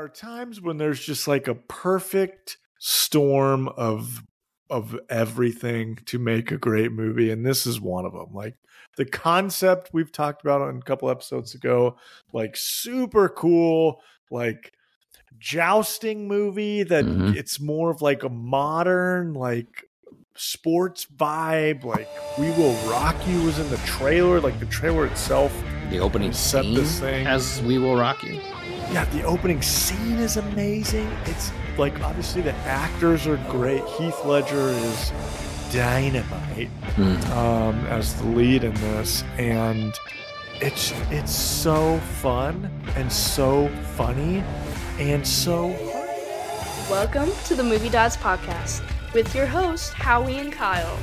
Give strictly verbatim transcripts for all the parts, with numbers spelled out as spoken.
are times when there's just like a perfect storm of of everything to make a great movie, and this is one of them. Like the concept we've talked about on a couple episodes ago, like super cool, like jousting movie that Mhm. it's more of like a modern like sports vibe. Like We Will Rock You was in the trailer, like the trailer itself. The opening Set scene this thing. has We Will Rock You. Yeah, the opening scene is amazing. It's like, obviously the actors are great. Heath Ledger is dynamite Mm. um, as the lead in this, and it's it's so fun and so funny and so hard. Welcome to the Movie Dads Podcast with your hosts, Howie and Kyle.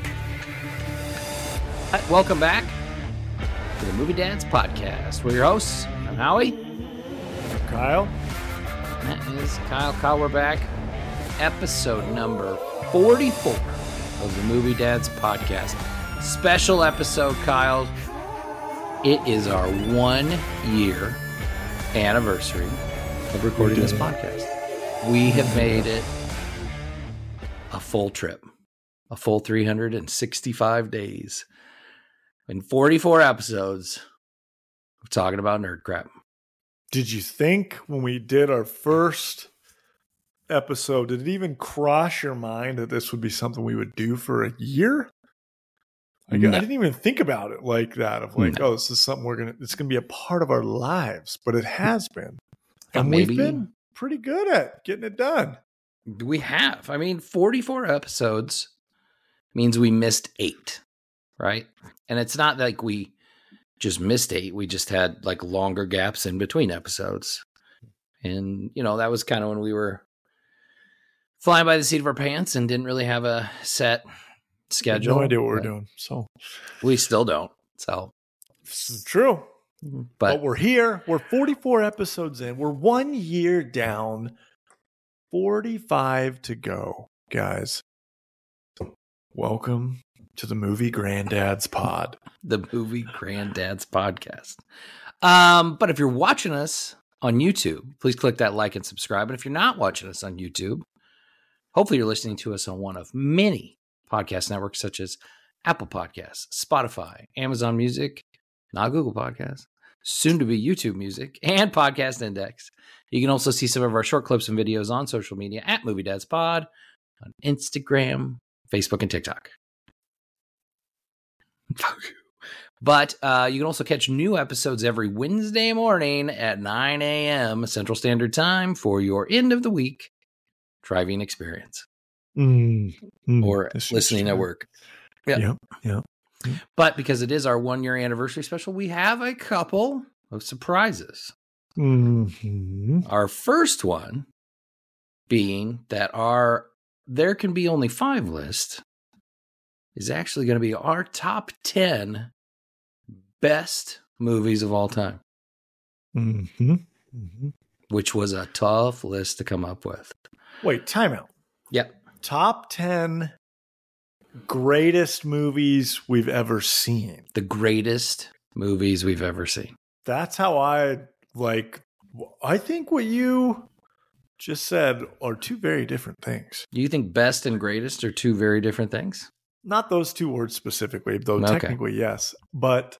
Hi, welcome back to the Movie Dads Podcast. We're your hosts. I'm Howie. Kyle? That is Kyle. Kyle, we're back. Episode number forty-four of the Movie Dads Podcast. Special episode, Kyle. It is our one year anniversary of recording this podcast. We have made it a full trip, a full three hundred sixty-five days, and forty-four episodes of talking about nerd crap. Did you think when we did our first episode, did it even cross your mind that this would be something we would do for a year? I, No. I didn't even think about it like that, of like, No. oh, this is something we're going to, it's going to be a part of our lives, but it has been. Uh, And maybe- we've been pretty good at getting it done. We have. I mean, forty-four episodes means we missed eight, right? And it's not like we just missed eight. We just had like longer gaps in between episodes. And, you know, that was kind of when we were flying by the seat of our pants and didn't really have a set I have schedule. no idea what we're but doing. So We still don't. So, this is true. But, but we're here. We're forty-four episodes in. We're one year down, forty-five to go, guys. Welcome to the Movie Granddads Pod. the Movie Granddads Podcast. Um, but if you're watching us on YouTube, please click that like and subscribe. And if you're not watching us on YouTube, hopefully you're listening to us on one of many podcast networks such as Apple Podcasts, Spotify, Amazon Music, not Google Podcasts, soon to be YouTube Music, and Podcast Index. You can also see some of our short clips and videos on social media at Movie Dads Pod on Instagram, Facebook, and TikTok. But uh, you can also catch new episodes every Wednesday morning at nine a.m. Central Standard Time for your end of the week driving experience Mm, mm, or this is listening at true. work. Yeah. Yep, yep. But because it is our one year anniversary special, we have a couple of surprises. Mhm. Our first one being that our There Can Be Only Five list is actually going to be our top ten best movies of all time, Mhm. Mhm. which was a tough list to come up with. Wait, timeout. Yep. Top ten greatest movies we've ever seen. The greatest movies we've ever seen. That's how I like. I think what you just said are two very different things. Do you think best and greatest are two very different things? Not those two words specifically, though Okay. technically yes. But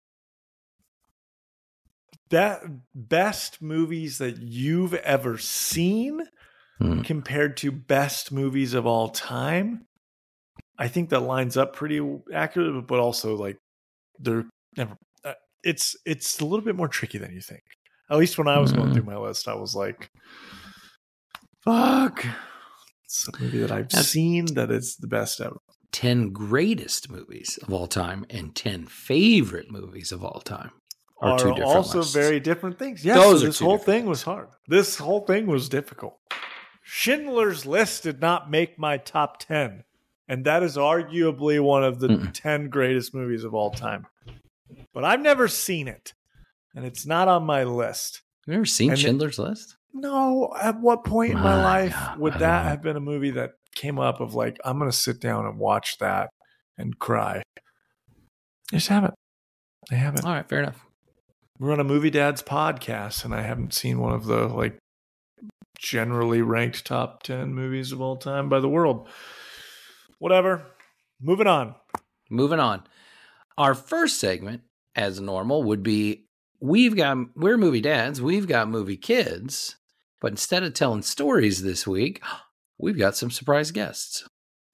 that best movies that you've ever seen Hmm. compared to best movies of all time, I think that lines up pretty accurately. But also, like, they're never. Uh, it's it's a little bit more tricky than you think. At least when I was going Mhm. through my list, I was like, "Fuck." It's a movie that I've That's- seen that is the best ever. ten greatest movies of all time and ten favorite movies of all time are, Are two different also lists. very different things. Yes, Those so are this two whole different thing was hard. This whole thing was difficult. Schindler's List did not make my top ten, and that is arguably one of the Mm-mm. ten greatest movies of all time. But I've never seen it, and it's not on my list. You've never seen And it- Schindler's List? No, at what point in my My life God, would I that don't know. have been a movie that came up of like, I'm going to sit down and watch that and cry? I just haven't. I haven't. All right, fair enough. We're on a Movie Dads podcast, and I haven't seen one of the like generally ranked top ten movies of all time by the world. Whatever. Moving on. Moving on. Our first segment, as normal, would be we've got we're movie dads, we've got movie kids, but instead of telling stories this week, we've got some surprise guests.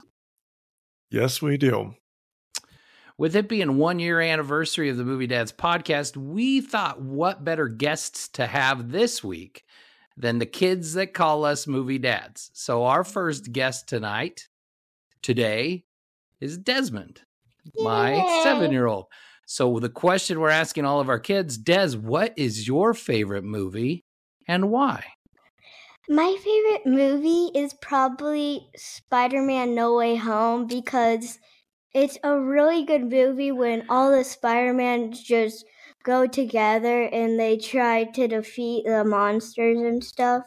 Yes, we do. With it being one year anniversary of the Movie Dads podcast, we thought what better guests to have this week than the kids that call us movie dads. So our first guest tonight, today, is Desmond, my Yay. seven-year-old. So the question we're asking all of our kids, Des, what is your favorite movie and why? My favorite movie is probably Spider-Man No Way Home because it's a really good movie when all the Spider-Mans just go together and they try to defeat the monsters and stuff.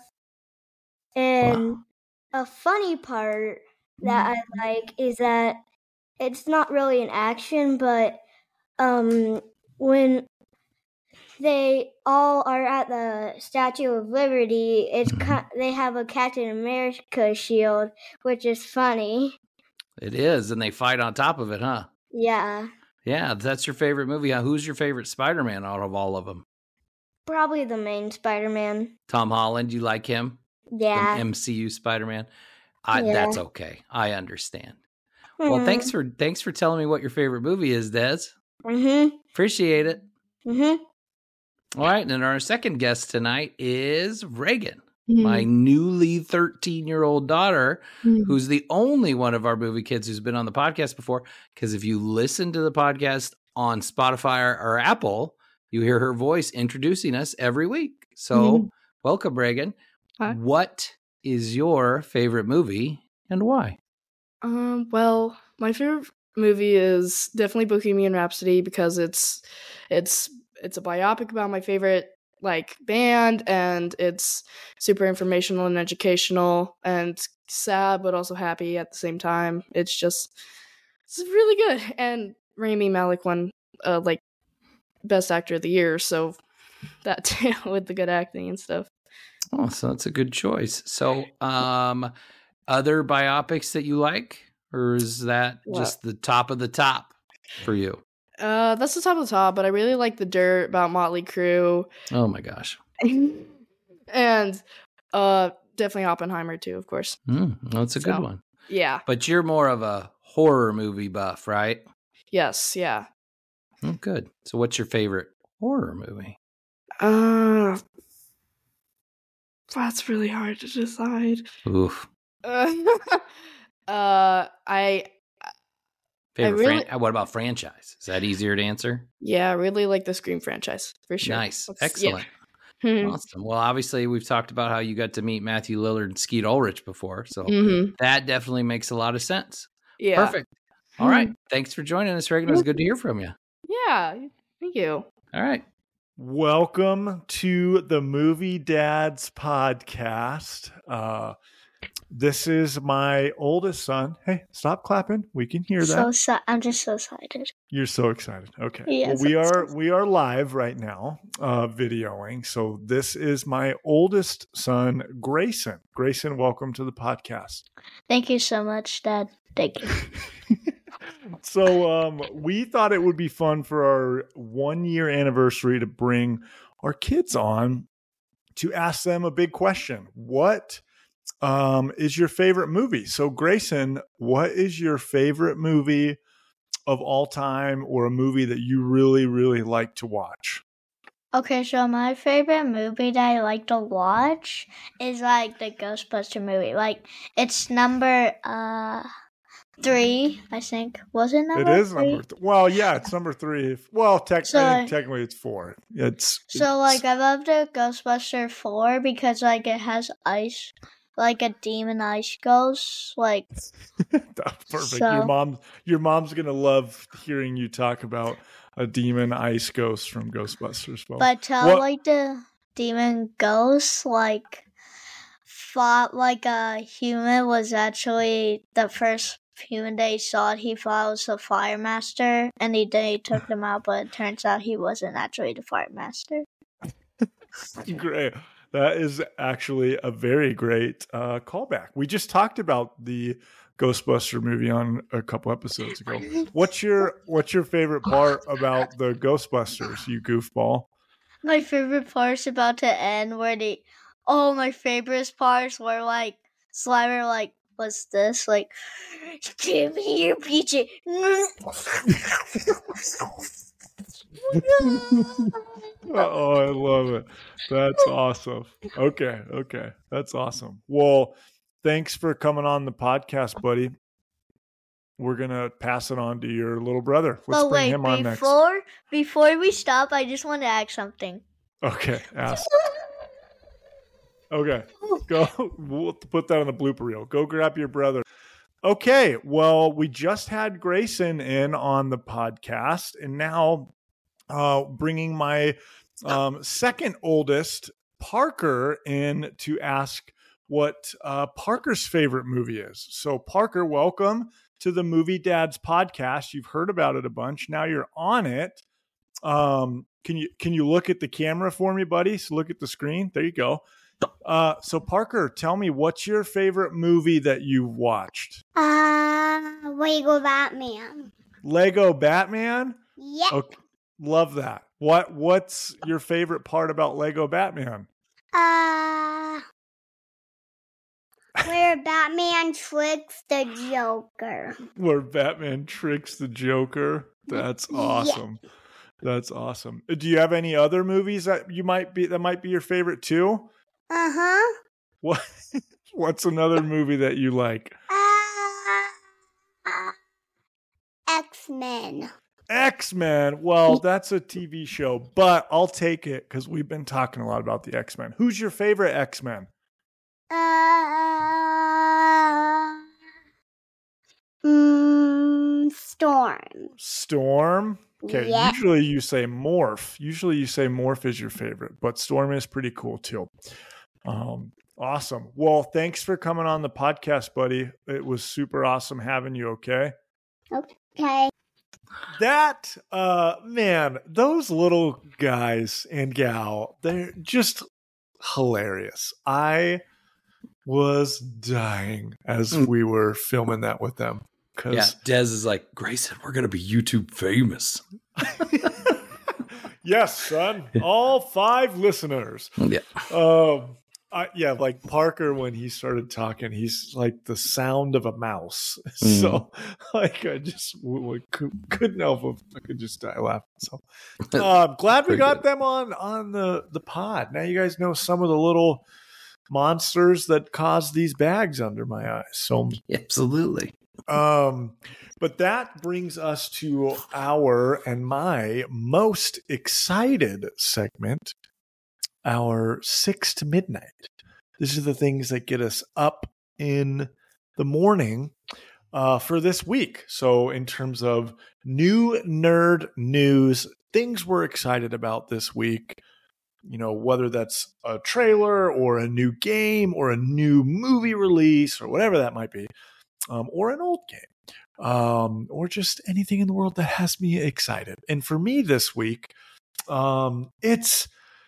And Wow. a funny part that I like is that it's not really an action, but um, when they all are at the Statue of Liberty, it's Mhm. they have a Captain America shield, which is funny. It is, and they fight on top of it, huh? Yeah, Yeah, that's your favorite movie. Uh, Who's your favorite Spider-Man out of all of them? probably the main Spider-Man. Tom Holland, you like him? Yeah. The M C U Spider-Man? I, Yeah. That's okay. I understand. Well, thanks for thanks for telling me what your favorite movie is, Des. Mm-hmm. Appreciate it. Mm-hmm. All right, and our second guest tonight is Reagan, my newly thirteen-year-old daughter, who's the only one of our movie kids who's been on the podcast before. Because if you listen to the podcast on Spotify or, or Apple, you hear her voice introducing us every week. So Mhm. welcome, Reagan. Hi. What is your favorite movie and why? Um, well, my favorite movie is definitely Bohemian Rhapsody because it's it's it's a biopic about my favorite like band, and it's super informational and educational and sad but also happy at the same time. It's just it's really good. And Rami Malek won uh, like best actor of the year, so that too with the good acting and stuff. Oh, so that's a good choice. So, um, other biopics that you like, or is that What? just the top of the top for you? Uh, that's the top of the top, but I really like The Dirt about Motley Crue. Oh my gosh. And uh definitely Oppenheimer too, of course. Mm, that's a good So- one. Yeah. But you're more of a horror movie buff, right? Yes, yeah. Oh, good. So what's your favorite horror movie? Uh that's really hard to decide. Oof. Uh, uh I Favorite really- fran- what about franchise? Is that easier to answer? yeah, I really like the Scream franchise for sure. Nice. That's- Excellent. yeah. Awesome. Well, obviously, we've talked about how you got to meet Matthew Lillard and Skeet Ulrich before. So Mhm. that definitely makes a lot of sense. Yeah. Perfect. All right. Thanks for joining us, Reagan. It was good to hear from you. Yeah. Thank you. All right. Welcome to the Movie Dads podcast. Uh, this is my oldest son. Hey, stop clapping. We can hear that. So so I'm just so excited. You're so excited. Okay. Yeah, well, so we are excited. we are live right now, uh, videoing. So this is my oldest son, Grayson. Grayson, welcome to the podcast. Thank you so much, Dad. Thank you. So um, we thought it would be fun for our one year anniversary to bring our kids on to ask them a big question. What um, is your favorite movie? So Grayson, what is your favorite movie of all time, or a movie that you really, really like to watch? Okay, so my favorite movie that I like to watch is like the Ghostbuster movie. Like it's number uh three, I think. Was it number It is three? number th- well, yeah, it's number three. Well, tec- So, I think like- technically it's four. It's So it's- like I love the Ghostbuster four because like it has ice, like a demon ice ghost. Like That's perfect. So- Your mom, your mom's gonna love hearing you talk about a demon ice ghost from Ghostbusters. Well, but tell what- like the demon ghost like thought like a human was actually the first human they saw. He thought it was the Fire Master, and they they took them out, but it turns out he wasn't actually the Fire Master. great. That is actually a very great uh, callback. We just talked about the Ghostbuster movie on a couple episodes ago. What's your What's your favorite part about the Ghostbusters, you goofball? My favorite part's about to end where they all my favorite parts were like Slimer like what's this? Like give me your P J. Oh, I love it. That's awesome. Okay, okay. That's awesome. Well, thanks for coming on the podcast, buddy. We're gonna pass it on to your little brother. Let's but bring wait, him on next. before before we stop, I just want to ask something. Okay, ask. Okay, go. We'll put that on the blooper reel. Go grab your brother. Okay, well, we just had Grayson in on the podcast, and now uh, bringing my um, second oldest, Parker, in to ask what uh, Parker's favorite movie is. So, Parker, welcome to the Movie Dads podcast. You've heard about it a bunch. Now you're on it. Um, can you can you look at the camera for me, buddy? So look at the screen. There you go. Uh, so Parker, tell me, what's your favorite movie that you've watched? Uh, Lego Batman. Lego Batman? Yeah. Okay, love that. What What's your favorite part about Lego Batman? Uh, where Batman tricks the Joker. Where Batman tricks the Joker? That's awesome. Yeah. That's awesome. Do you have any other movies that you might be that might be your favorite too? Uh-huh. What What's another movie that you like? Uh, uh, X-Men. X-Men. Well, that's a T V show, but I'll take it because we've been talking a lot about the X-Men. Who's your favorite X-Men? Uh, mm, Storm. Storm? Okay, yeah. Usually you say Morph. Usually you say Morph is your favorite, but Storm is pretty cool too. Um, awesome. Well, thanks for coming on the podcast, buddy. It was super awesome having you, okay? Okay. That, uh, man, those little guys and gal, they're just hilarious. I was dying as we were filming that with them. Yeah, Des is like, Grayson, we're going to be YouTube famous. Yes, son. All five listeners. Yeah. Um, I, yeah, like Parker, when he started talking, he's like the sound of a mouse. Mm. So, like, I just w- w- couldn't help if I could just die laughing. So, uh, I'm glad we got good. them on on the, the pod. Now you guys know some of the little monsters that cause these bags under my eyes. So, absolutely. Um, but that brings us to our and my most excited segment, our six to midnight. These are the things that get us up in the morning uh, for this week. So in terms of new nerd news, things we're excited about this week, you know, whether that's a trailer or a new game or a new movie release or whatever that might be. Um, or an old game, um, or just anything in the world that has me excited. And for me this week, um, it's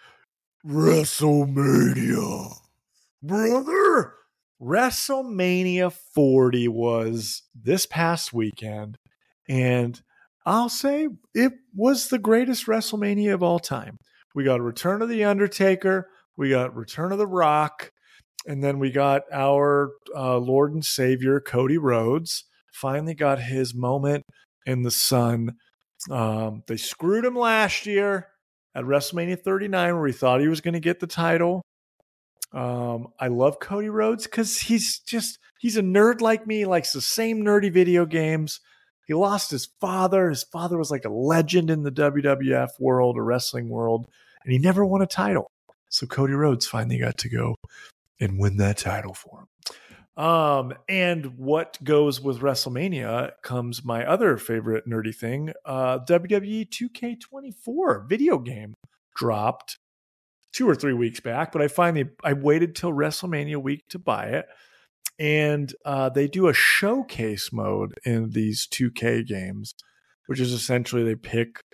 WrestleMania. Brother, WrestleMania forty was this past weekend, and I'll say it was the greatest WrestleMania of all time. We got Return of the Undertaker, we got Return of the Rock, and then we got our uh, Lord and Savior, Cody Rhodes, finally got his moment in the sun. Um, they screwed him last year at WrestleMania thirty-nine where he thought he was going to get the title. Um, I love Cody Rhodes because he's just, he's a nerd like me, likes the same nerdy video games. He lost his father. His father was like a legend in the W W F world, or wrestling world, and he never won a title. So Cody Rhodes finally got to go and win that title for him. Um, and what goes with WrestleMania comes my other favorite nerdy thing. Uh, W W E two K twenty-four video game dropped two or three weeks back, but I finally, I waited till WrestleMania week to buy it. And uh, they do a showcase mode in these two K games, which is essentially they pick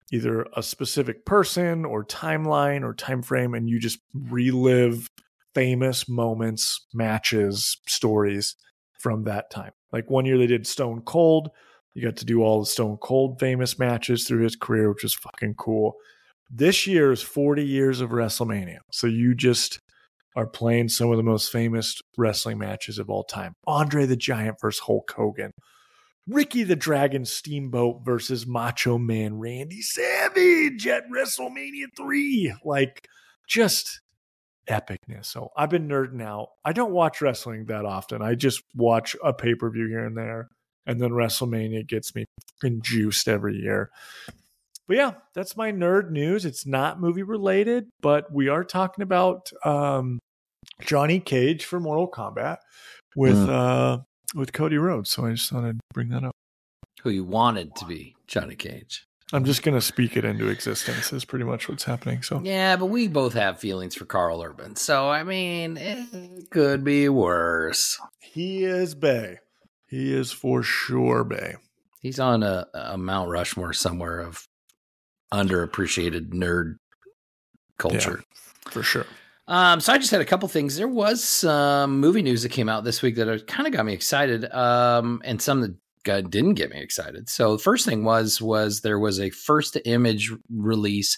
either a specific person or timeline or time frame, and you just relive famous moments, matches, stories from that time. Like one year they did Stone Cold. You got to do all the Stone Cold famous matches through his career, which is fucking cool. This year is forty years of WrestleMania. So you just are playing some of the most famous wrestling matches of all time. Andre the Giant versus Hulk Hogan. Ricky the Dragon Steamboat versus Macho Man Randy Savage at WrestleMania three. Like, just epicness. So I've been nerding out. I don't watch wrestling that often. I just watch a pay-per-view here and there. And then WrestleMania gets me fucking juiced every year. But yeah, that's my nerd news. It's not movie related, but we are talking about um, Johnny Cage for Mortal Kombat with mm. uh, with Cody Rhodes. So I just thought I'd bring that up. Who you wanted to be Johnny Cage. I'm just going to speak it into existence is pretty much what's happening. So yeah, but we both have feelings for Carl Urban. So, I mean, it could be worse. He is bae. He is for sure bae. He's on a, a Mount Rushmore somewhere of underappreciated nerd culture. Yeah, for sure. Um, so I just had a couple things. There was some movie news that came out this week that kind of got me excited, um, and some that got, didn't get me excited. So the first thing was was there was a first image release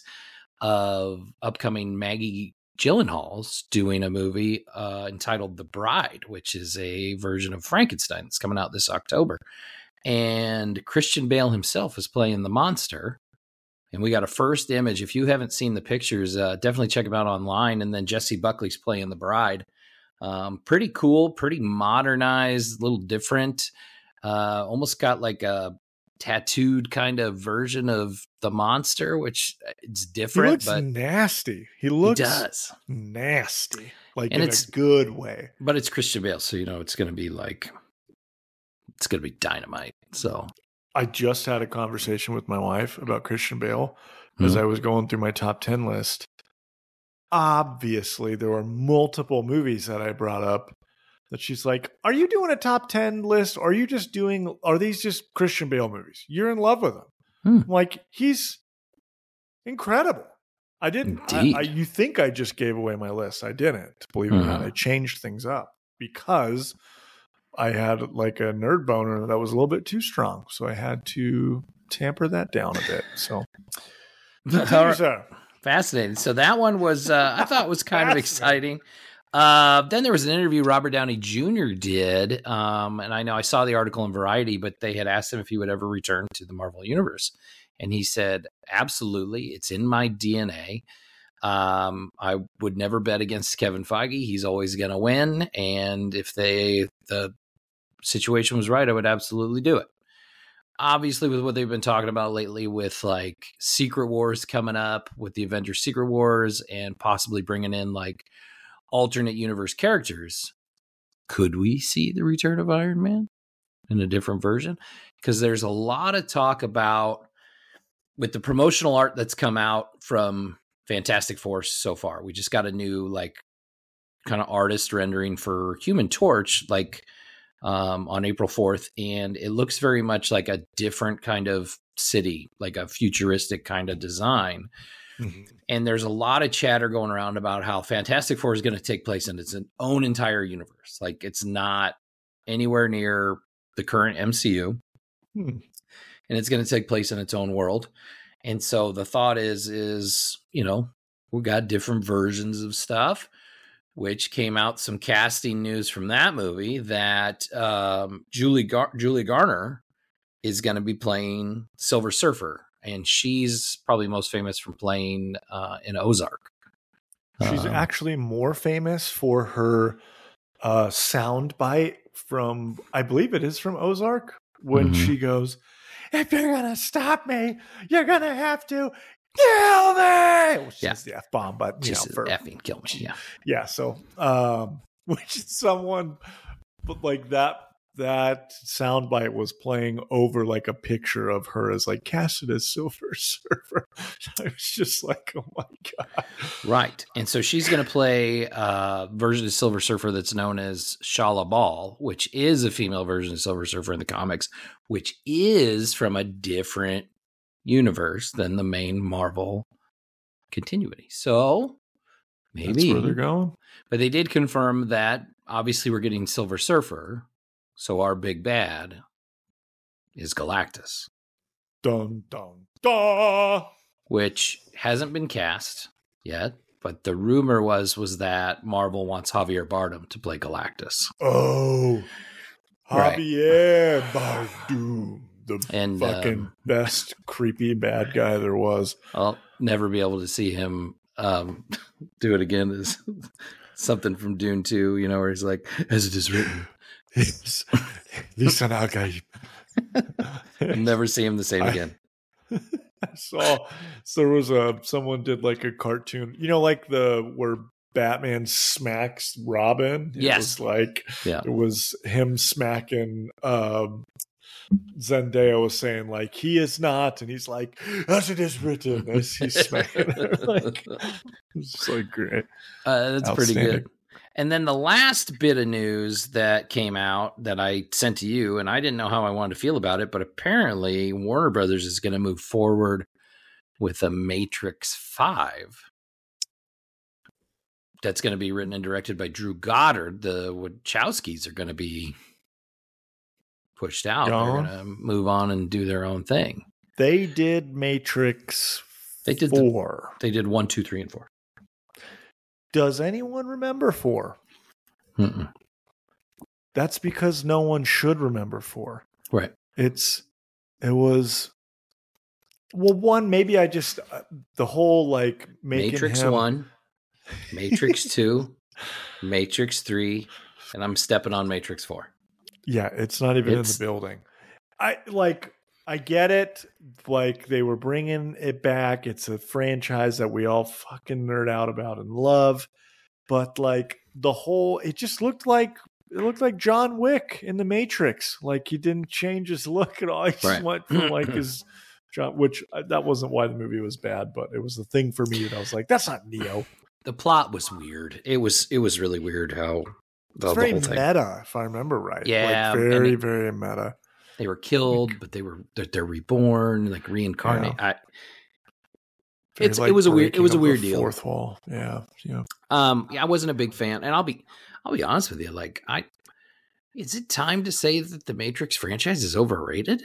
of upcoming Maggie Gyllenhaal's doing a movie uh, entitled The Bride, which is a version of Frankenstein that's coming out this October. And Christian Bale himself is playing the monster. And we got a first image. If you haven't seen the pictures, uh, definitely check them out online. And then Jesse Buckley's playing the bride. Um, pretty cool, pretty modernized, a little different. Uh, almost got like a tattooed kind of version of the monster, which it's different. He looks but nasty. He looks he does. nasty, like and in it's, a good way. But it's Christian Bale, so you know it's going to be like it's going to be dynamite. So. I just had a conversation with my wife about Christian Bale as mm-hmm. I was going through my top ten list. Obviously, there were multiple movies that I brought up that she's like, are you doing a top ten list? Or are you just doing, are these just Christian Bale movies? You're in love with him. Hmm. I'm like, he's incredible. I didn't, I, I, you think I just gave away my list. I didn't, believe it mm-hmm. or not. I changed things up because I had like a nerd boner that was a little bit too strong. So I had to tamper that down a bit. So fascinating. So that one was, uh, I thought was kind of exciting. Uh, then there was an interview Robert Downey Junior did. Um, and I know I saw the article in Variety, but they had asked him if he would ever return to the Marvel Universe. And he said, absolutely. It's in my D N A. Um, I would never bet against Kevin Feige. He's always going to win. And if they, the situation was right, I would absolutely do it. Obviously, with what they've been talking about lately with like Secret Wars coming up with the Avengers Secret Wars and possibly bringing in like alternate universe characters, could we see the return of Iron Man in a different version? Because there's a lot of talk about with the promotional art that's come out from Fantastic Four so far. We just got a new like kind of artist rendering for Human Torch, like um, on April fourth. And it looks very much like a different kind of city, like a futuristic kind of design. Mm-hmm. And there's a lot of chatter going around about how Fantastic Four is going to take place in its own entire universe. Like it's not anywhere near the current M C U. Hmm. And it's going to take place in its own world. And so the thought is, is, you know, we got different versions of stuff, which came out some casting news from that movie that um, Julie Gar- Julie Garner is going to be playing Silver Surfer. And she's probably most famous from playing uh, in Ozark. She's um, actually more famous for her uh, sound bite from, I believe it is from Ozark, when mm-hmm. she goes, if you're going to stop me, you're going to have to kill me. Which yeah. is the F-bomb, but you just know, for effing kill me. Yeah. Yeah. So, um, which is someone, but like that, that soundbite was playing over like a picture of her as like casted as Silver Surfer. I was just like, oh my God. Right. And so she's going to play a version of Silver Surfer that's known as Shala Bal, which is a female version of Silver Surfer in the comics, which is from a different universe than the main Marvel continuity. So maybe That's where they're going. But they did confirm that obviously we're getting Silver Surfer, so our big bad is Galactus. Dun dun dun. Which hasn't been cast yet, but the rumor was was that Marvel wants Javier Bardem to play Galactus. Oh, Right. Javier Bardem, the And, fucking um, best creepy bad guy there was. I'll never be able to see him um, do it again. Is something from Dune two, you know, where he's like, as it is written. Listen, guy. I'll never see him the same I- again. I saw so there was a someone did like a cartoon, you know, like the where Batman smacks Robin. It Yes. was like Yeah. it was him smacking um Zendaya was saying like he is not, and he's like as it is written as he's smacking her. Like it's just like great. Uh, that's pretty Outstanding. good. And then the last bit of news that came out that I sent to you, and I didn't know how I wanted to feel about it, but apparently Warner Brothers is going to move forward with a Matrix five. That's going to be written and directed by Drew Goddard. The Wachowskis are going to be pushed out. Gone. They're going to move on and do their own thing. They did Matrix They did the- four. They did one, two, three, and four. Does anyone remember four? Mm-mm. That's because no one should remember four. Right. It's it was well one maybe I just uh, the whole like making Matrix him, one, Matrix two, Matrix three, and I'm stepping on Matrix four. Yeah, it's not even It's- in the building. I like I get it. Like they were bringing it back. It's a franchise that we all fucking nerd out about and love. But like the whole, it just looked like it looked like John Wick in the Matrix. Like he didn't change his look at all. He just Right. went from like his John, which uh, that wasn't why the movie was bad, but it was the thing for me that I was like, that's not Neo. The plot was weird. It was it was really weird how the, It's the very whole thing. meta, if I remember right. Yeah, like and very it- very meta. They were killed, but they were they're, they're reborn, like reincarnate. I, Very, It's- it was a weird- it breaking was a of weird the deal. Fourth wall. Yeah, yeah. um, yeah, I wasn't a big fan, and I'll be I'll be honest with you. Like, I is it time to say that the Matrix franchise is overrated?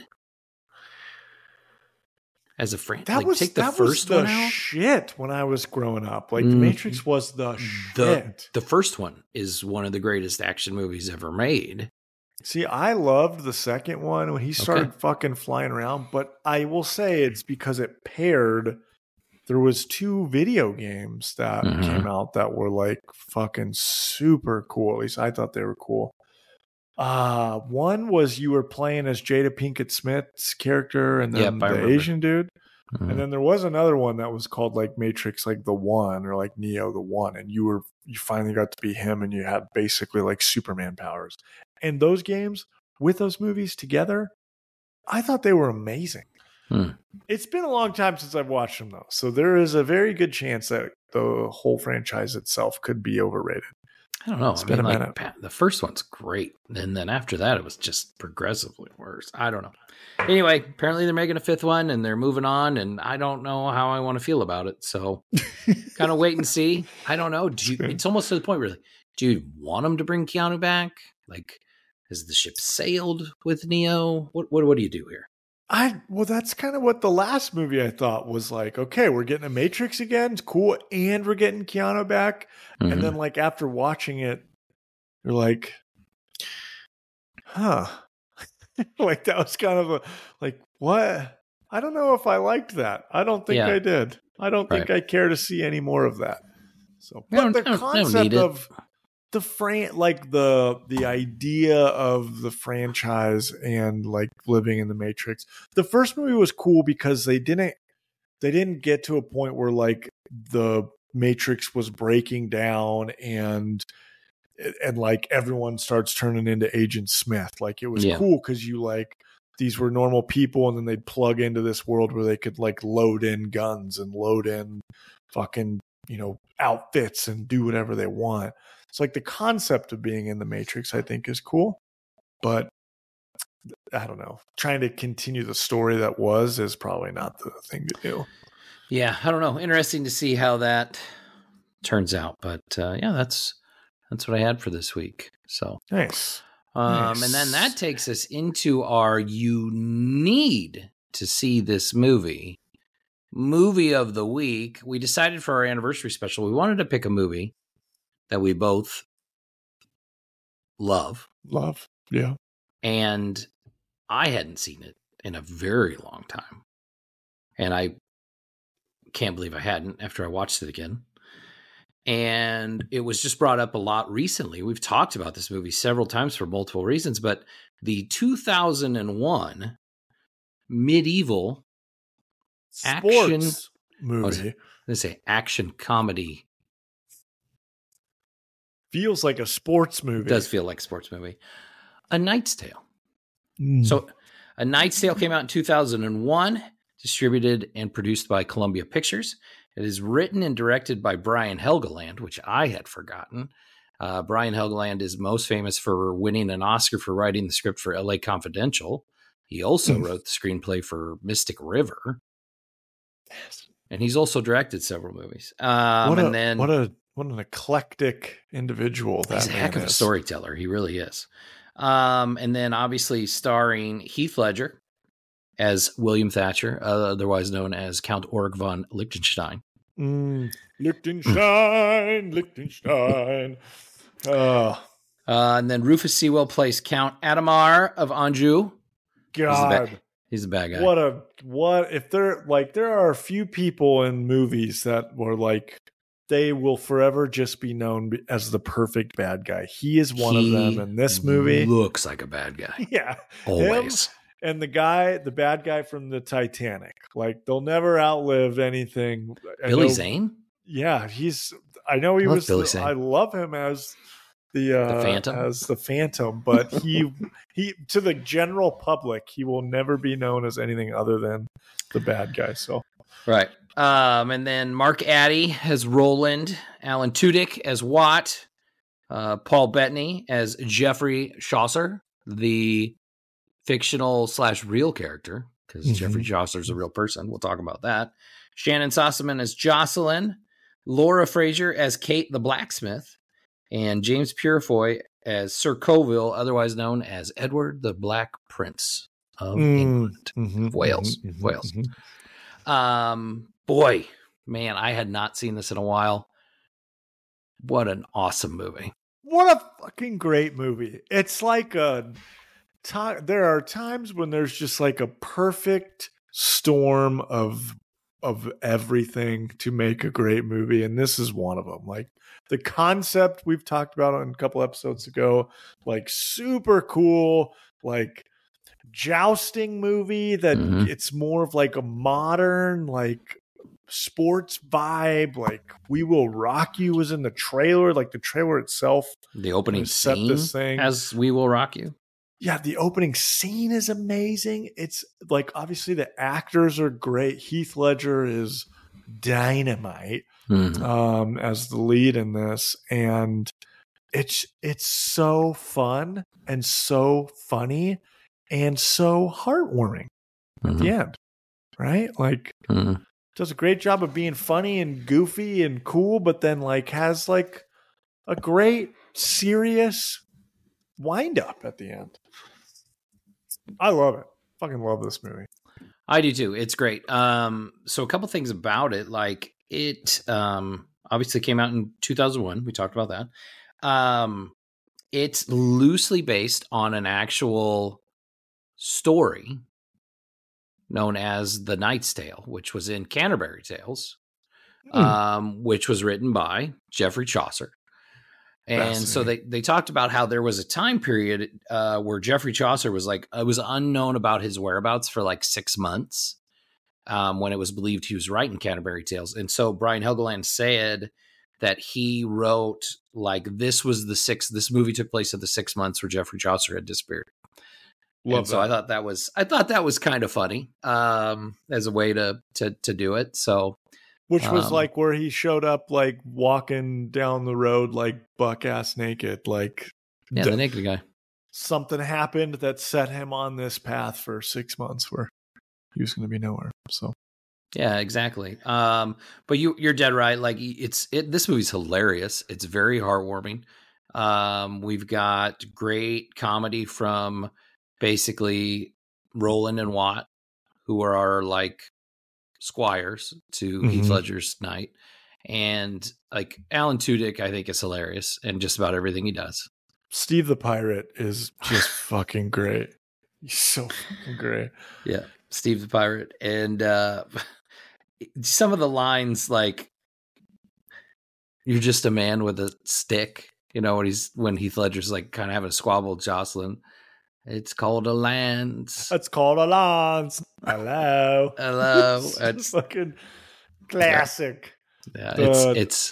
As a franchise, That like, was take the that first was the one out. shit when I was growing up. Like the Mm. Matrix was the The shit. the first one is one of the greatest action movies ever made. See, I loved the second one when he started Okay. fucking flying around, but I will say it's because it paired. There was two video games that Mhm. came out that were like fucking super cool. At least I thought they were cool. Uh one was you were playing as Jada Pinkett Smith's character, and then Yep, I the remember. Asian dude. Mhm. And then there was another one that was called like Matrix, like the One, or like Neo the One, and you were you finally got to be him, and you had basically like Superman powers. And those games with those movies together, I thought they were amazing. Hmm. It's been a long time since I've watched them though, so there is a very good chance that the whole franchise itself could be overrated. I don't know. It's I been mean, a like minute. pa- the first one's great, and then after that, it was just progressively worse. I don't know. Anyway, apparently they're making a fifth one, and they're moving on, and I don't know how I want to feel about it. So, kind of wait and see. I don't know. Do you, it's almost to the point, really. Do you want them to bring Keanu back? Like, has the ship sailed with Neo? What what what do you do here? I well, that's kind of what the last movie I thought was like. Okay, we're getting a Matrix again, it's cool, and we're getting Keanu back. Mhm. And then, like after watching it, you're like, huh? Like that was kind of a like what? I don't know if I liked that. I don't think Yeah. I did. I don't think Right. I care to see any more of that. So, I but don't- the I don't- I don't concept need it. of the fran like the the idea of the franchise and like living in the Matrix. The first movie was cool because they didn't they didn't get to a point where like the Matrix was breaking down and and like everyone starts turning into Agent Smith. Like it was Yeah. cool because you like these were normal people, and then they'd plug into this world where they could like load in guns and load in fucking, you know, outfits and do whatever they want. It's like the concept of being in the Matrix, I think, is cool. But I don't know, trying to continue the story that was is probably not the thing to do. Yeah, I don't know. Interesting to see how that turns out. But uh, yeah, that's that's what I had for this week. So nice. Um, nice. And then that takes us into our you need to see this movie. Movie of the week. We decided for our anniversary special, we wanted to pick a movie that we both love. Love. Yeah. And I hadn't seen it in a very long time. And I can't believe I hadn't after I watched it again. And it was just brought up a lot recently. We've talked about this movie several times for multiple reasons, but the two thousand one medieval action Sports movie. Let's say action comedy. Feels like a sports movie. It does feel like a sports movie. A Knight's Tale. Mm. So A Knight's Tale came out in two thousand one, distributed and produced by Columbia Pictures. It is written and directed by Brian Helgeland, which I had forgotten. Uh, Brian Helgeland is most famous for winning an Oscar for writing the script for L A Confidential. He also Mm. wrote the screenplay for Mystic River. Yes. And he's also directed several movies. Um, what a and then what a what an eclectic individual that he's a man heck of a is. storyteller. He really is. Um, and then obviously starring Heath Ledger as William Thatcher, uh, otherwise known as Count Org von Liechtenstein. Mm. Liechtenstein, Liechtenstein. Oh, Uh, and then Rufus Sewell plays Count Adhemar of Anjou. God. He's a bad guy. What a what if there like there are a few people in movies that were like they will forever just be known as the perfect bad guy. He is one He of them in this movie. Looks like a bad guy. Yeah. Always. Him and the guy, the bad guy from the Titanic. Like they'll never outlive anything. I Billy know- Zane? Yeah, he's I know he I love was Billy the- Zane. I love him as the, uh, The Phantom? as the Phantom, but he he to the general public, he will never be known as anything other than the bad guy. So Right. Um, and then Mark Addy as Roland, Alan Tudyk as Watt, uh, Paul Bettany as Jeffrey Chaucer, the fictional slash real character, because Mhm. Jeffrey Chaucer is a real person. We'll talk about that. Shannon Sossaman as Jocelyn, Laura Fraser as Kate the blacksmith, and James Purefoy as Sir Colville, otherwise known as Edward the Black Prince of Mm. England. Mhm, Wales. mhm, mhm, Wales. mhm. Um, boy, man, I had not seen this in a while. What an awesome movie. What a fucking great movie. It's like a time there are times when there's just like a perfect storm of of everything to make a great movie, and this is one of them. Like the concept we've talked about on a couple episodes ago, like super cool, like jousting movie that Mhm. it's more of like a modern like sports vibe. Like We Will Rock You was in the trailer, like the trailer itself The opening set scene this thing. as We Will Rock You. Yeah, the opening scene is amazing. It's like obviously the actors are great. Heath Ledger is dynamite Mhm. um, as the lead in this, and it's it's so fun and so funny and so heartwarming at Mhm. the end, right? Like Mhm. does a great job of being funny and goofy and cool, but then like has like a great serious wind up at the end. I love it. Fucking love this movie. I do too. It's great. Um, so a couple things about it, like it um, obviously came out in two thousand one. We talked about that. Um, it's loosely based on an actual story known as The Knight's Tale, which was in Canterbury Tales, Hmm. um, which was written by Geoffrey Chaucer. And so they, they talked about how there was a time period uh, where Geoffrey Chaucer was like, it was unknown about his whereabouts for like six months um, when it was believed he was writing Canterbury Tales. And so Brian Helgeland said that he wrote like, this was the six, this movie took place in the six months where Geoffrey Chaucer had disappeared. Love And so that. I thought that was, I thought that was kind of funny um, as a way to, to, to do it. So Which was Um, like where he showed up, like walking down the road, like buck ass naked, like yeah, d- the naked guy. something happened that set him on this path for six months where he was going to be nowhere. So. Yeah, exactly. Um, but you, you're dead right. Like it's, it, this movie's hilarious. It's very heartwarming. Um, we've got great comedy from basically Roland and Watt, who are our like squires to mm-hmm. Heath Ledger's knight. And like Alan Tudyk, I think is hilarious and just about everything he does. Steve the Pirate is just fucking great. He's so fucking great. Yeah. Steve the Pirate. And, uh, some of the lines, like, you're just a man with a stick, you know, when he's, when Heath Ledger's like kind of having a squabble with Jocelyn. It's called a lance. It's called a lance. Hello. Hello. It's It's fucking classic. Yeah, yeah it's, uh, it's,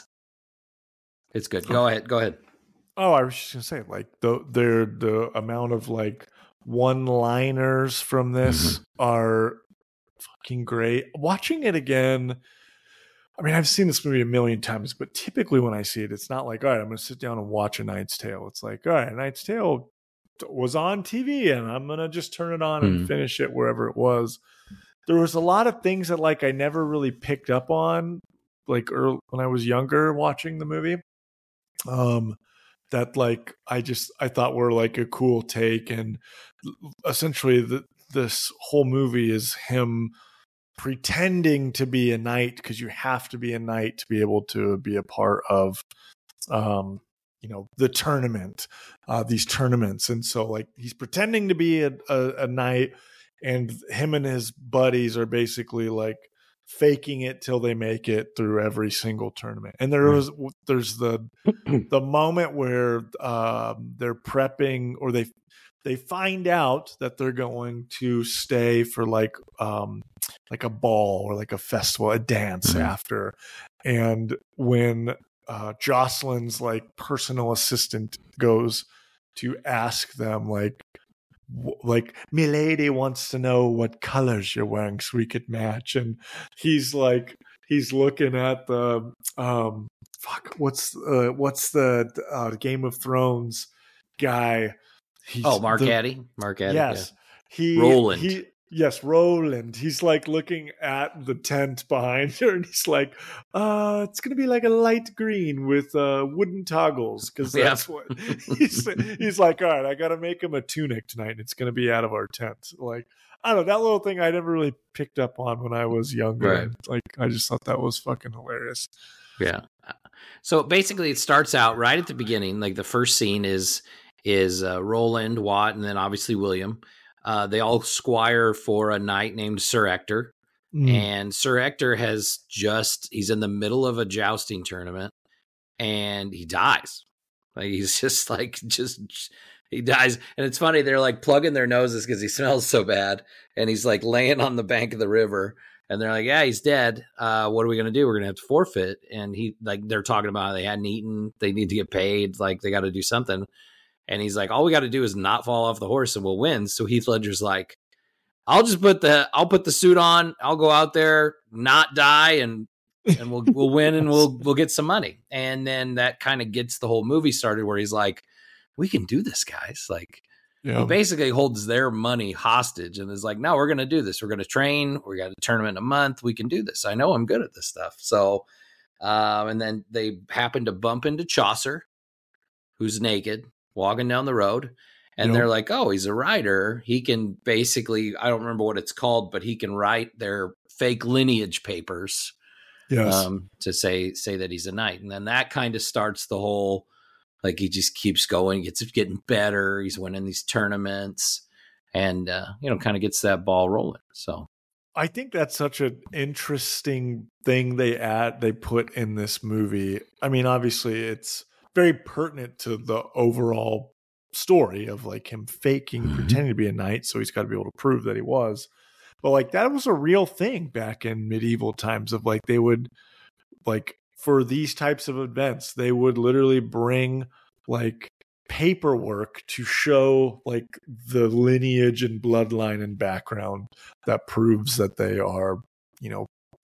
it's good. Go ahead. Go ahead. Oh, I was just going to say, like, the, the, the amount of, like, one-liners from this mm-hmm. are fucking great. Watching it again, I mean, I've seen this movie a million times, but typically when I see it, it's not like, all right, I'm going to sit down and watch A Knight's Tale. It's like, all right, A Knight's Tale was on T V, and I'm going to just turn it on and mm. finish it wherever it was. There was a lot of things that, like, I never really picked up on, like, early, when I was younger watching the movie. Um, that, like, I just, I thought were, like, a cool take. And essentially, the, this whole movie is him pretending to be a knight, because you have to be a knight to be able to be a part of, um, you know, the tournament, uh, these tournaments. And so, like, he's pretending to be a, a, a knight, and him and his buddies are basically, like, faking it till they make it through every single tournament. And there was, there's the, the moment where, um, they're prepping, or they, they find out that they're going to stay for like, um, like a ball or like a festival, a dance mm-hmm. after. And when, uh, Jocelyn's like personal assistant goes to ask them, like, like, Milady wants to know what colors you're wearing so we could match. And he's like, he's looking at the, um, fuck, what's, uh, what's the, uh, Game of Thrones guy? He's oh, Mark the, Addy. Mark Addy. Yes. Yeah. He, Roland. He, yes, Roland. He's like looking at the tent behind her, and he's like, uh, it's going to be like a light green with uh, wooden toggles, because that's yeah. what he's, he's like, all right, I got to make him a tunic tonight, and it's going to be out of our tent. Like, I don't know, that little thing I never really picked up on when I was younger. Right. Like, I just thought that was fucking hilarious. Yeah. So basically, it starts out right at the beginning. Like, the first scene is is uh, Roland, Watt, and then obviously William. Uh, they all squire for a knight named Sir Ector. Mm. And Sir Ector has just, he's in the middle of a jousting tournament, and he dies. Like, he's just like, just, he dies. And it's funny, they're like plugging their noses because he smells so bad. And he's like laying on the bank of the river. And they're like, yeah, he's dead. Uh, what are we going to do? We're going to have to forfeit. And he, like, they're talking about they hadn't eaten. They need to get paid. Like, they got to do something. And he's like, all we got to do is not fall off the horse and we'll win. So Heath Ledger's like, I'll just put the, I'll put the suit on. I'll go out there, not die, and and we'll we'll win, and we'll we'll get some money. And then that kind of gets the whole movie started, where he's like, we can do this, guys. Like, yeah. He basically holds their money hostage and is like, no, we're going to do this. We're going to train. We got a tournament in a month. We can do this. I know I'm good at this stuff. So, um, and then they happen to bump into Chaucer, who's naked, walking down the road, and yep. they're like, oh, he's a writer. He can basically, I don't remember what it's called, but he can write their fake lineage papers yes. um, to say say that he's a knight. And then that kind of starts the whole, like, he just keeps going, gets getting better. He's winning these tournaments, and, uh, you know, kind of gets that ball rolling. So I think that's such an interesting thing they add, they put in this movie. I mean, obviously it's very pertinent to the overall story of like him faking, mm-hmm. pretending to be a knight. So he's got to be able to prove that he was. But like, that was a real thing back in medieval times, of like, they would, like, for these types of events, they would literally bring like paperwork to show like the lineage and bloodline and background that proves that they are, you know,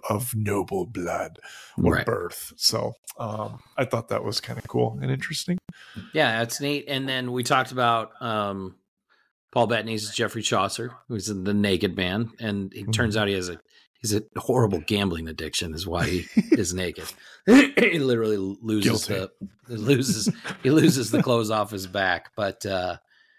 of noble blood or Right. birth. So um, I thought that was kind of cool and interesting. Yeah, that's neat. And then we talked about um, Paul Bettany's Geoffrey Chaucer, who's in The Naked Man, and it turns out he has a he's a horrible gambling addiction, is why he is naked. He literally loses Guilty. the loses he loses the clothes off his back. But uh,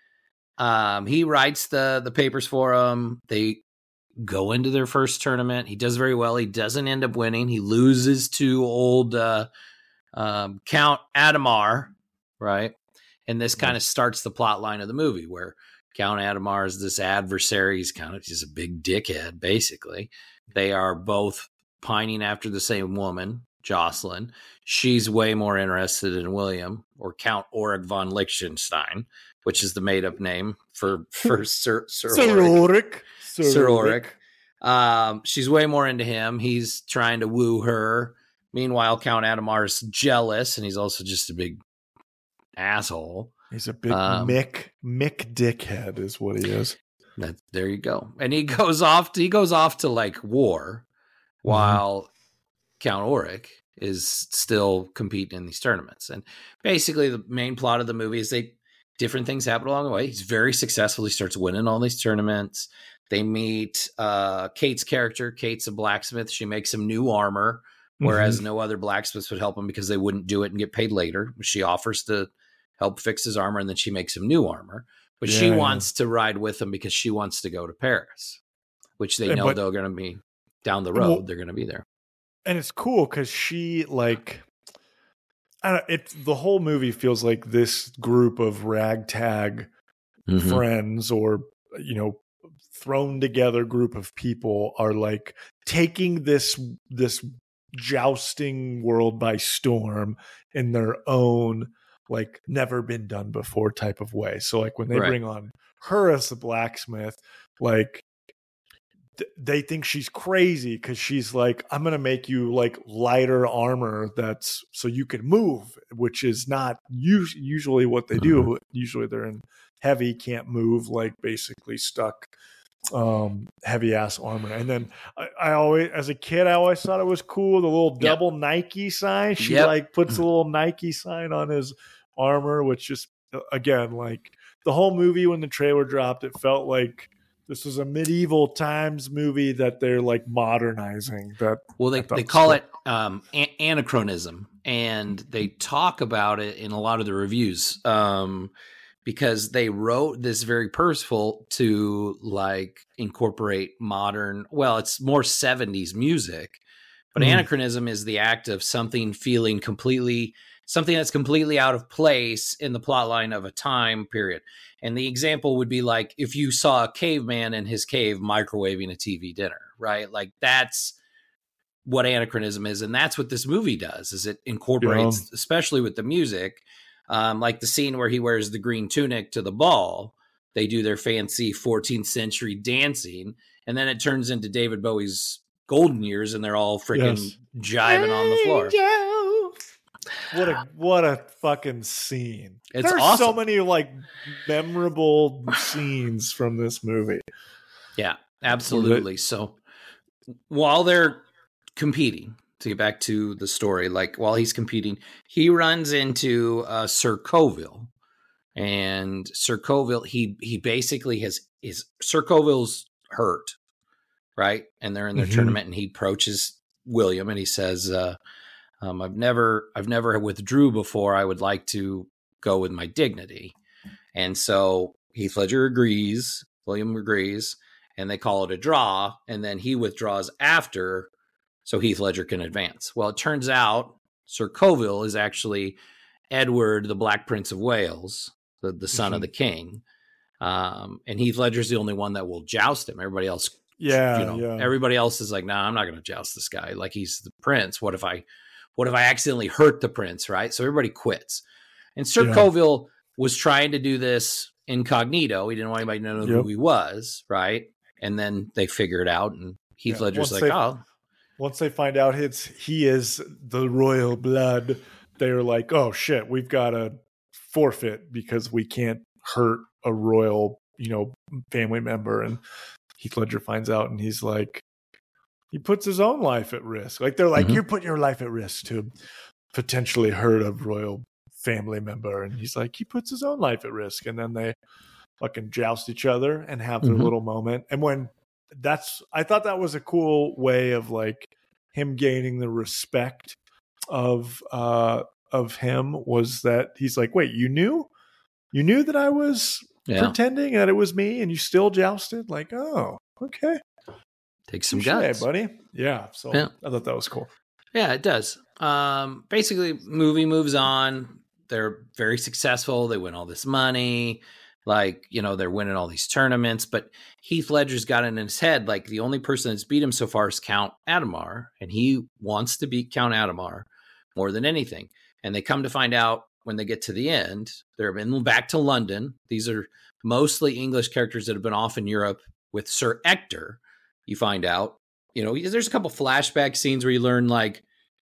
um, he writes the the papers for him. They go into their first tournament. He does very well. He doesn't end up winning. He loses to old uh, um, Count Adhemar, right? And this kind of starts the plot line of the movie, where Count Adhemar is this adversary. He's kind of just a big dickhead, basically. They are both pining after the same woman, Jocelyn. She's way more interested in William, or Count Auric von Liechtenstein, which is the made-up name for, for Sir, Sir, Sir Auric. Ulrich. Sir, Sir Ulrich. Auric. Um, she's way more into him. He's trying to woo her. Meanwhile, Count Adhemar's jealous, and he's also just a big asshole. He's a big Um, Mick Mick dickhead is what he is. That there you go. And he goes off to, he goes off to like war while Count Auric is still competing in these tournaments. And basically the main plot of the movie is they different things happen along the way. He's very successful. He starts winning all these tournaments. They meet uh, Kate's character. Kate's a blacksmith. She makes him new armor, whereas no other blacksmiths would help him because they wouldn't do it and get paid later. She offers to help fix his armor, and then she makes him new armor. But she Yeah, wants to ride with him because she wants to go to Paris, which they And know but- they're going to be down the Well- road. They're going to be there. And it's cool because she like, I don't, it. The whole movie feels like this group of ragtag Mhm. friends, or you know, thrown together group of people are like taking this this jousting world by storm in their own like never been done before type of way. So like when they Right. bring on her as the blacksmith, like th- they think she's crazy because she's like, I'm gonna make you like lighter armor that's so you can move, which is not us- usually what they do. Usually they're in heavy, can't move, like basically stuck um heavy ass armor. And then I, I always as a kid I always thought it was cool, the little Yep. double Nike sign. She Yep. like puts a little Nike sign on his armor, which just again, like the whole movie when the trailer dropped, it felt like this was a medieval times movie that they're like modernizing. That Well, they, I thought they was call cool. it um, a- anachronism, and they talk about it in a lot of the reviews um, because they wrote this very purposeful to like incorporate modern, well, it's more seventies music, but Mm. anachronism is the act of something feeling completely, something that's completely out of place in the plot line of a time period. And the example would be like if you saw a caveman in his cave microwaving a T V dinner, right? Like that's what anachronism is. And that's what this movie does, is it incorporates, especially with the music, um, like the scene where he wears the green tunic to the ball. They do their fancy fourteenth century dancing, and then it turns into David Bowie's golden years, and they're all freaking Yes. jiving on the floor. What a what a fucking scene. It's There's awesome. so many like memorable scenes from this movie. Yeah, absolutely. So while they're competing, to get back to the story, like while he's competing, he runs into uh, Sir Coville, and Sir Coville, he he basically has is Sir Coville's hurt, right? And they're in their Mhm. tournament, and he approaches William and he says, uh, um, "I've never I've never withdrew before. I would like to go with my dignity." And so Heath Ledger agrees. William agrees. And they call it a draw, and then he withdraws after so Heath Ledger can advance. Well, it turns out Sir Coville is actually Edward, the Black Prince of Wales, the, the son Mhm. of the king. Um, and Heath Ledger's the only one that will joust him. Everybody else, Yeah, you know, yeah. everybody else is like, nah, I'm not going to joust this guy. Like, he's the prince. What if I, what if I accidentally hurt the prince, right? So everybody quits. And Sir Yeah. Coville was trying to do this incognito. He didn't want anybody to know Yep. who he was, right? And then they figure it out, and Heath Yeah, Ledger's once like, they- oh, Once they find out it's he is the royal blood, they're like, oh shit, we've got to forfeit because we can't hurt a royal, you know, family member. And Heath Ledger finds out and he's like, he puts his own life at risk. Like they're like, Mhm. you're putting your life at risk to potentially hurt a royal family member. And he's like, he puts his own life at risk. And then they fucking joust each other and have their Mhm. little moment. And when that's, I thought that was a cool way of like him gaining the respect of, uh, of him, was that he's like, wait, you knew, you knew that I was Yeah. pretending that it was me and you still jousted? Like, oh, okay. Take some Touche, guts. buddy. Yeah. So Yeah. I thought that was cool. Yeah, it does. Um, basically, movie moves on. They're very successful. They win all this money. Like, you know, they're winning all these tournaments. But Heath Ledger's got it in his head, like, the only person that's beat him so far is Count Adhemar. And he wants to beat Count Adhemar more than anything. And they come to find out when they get to the end, they're in back to London. These are mostly English characters that have been off in Europe with Sir Ector. You find out, you know, there's a couple flashback scenes where you learn, like,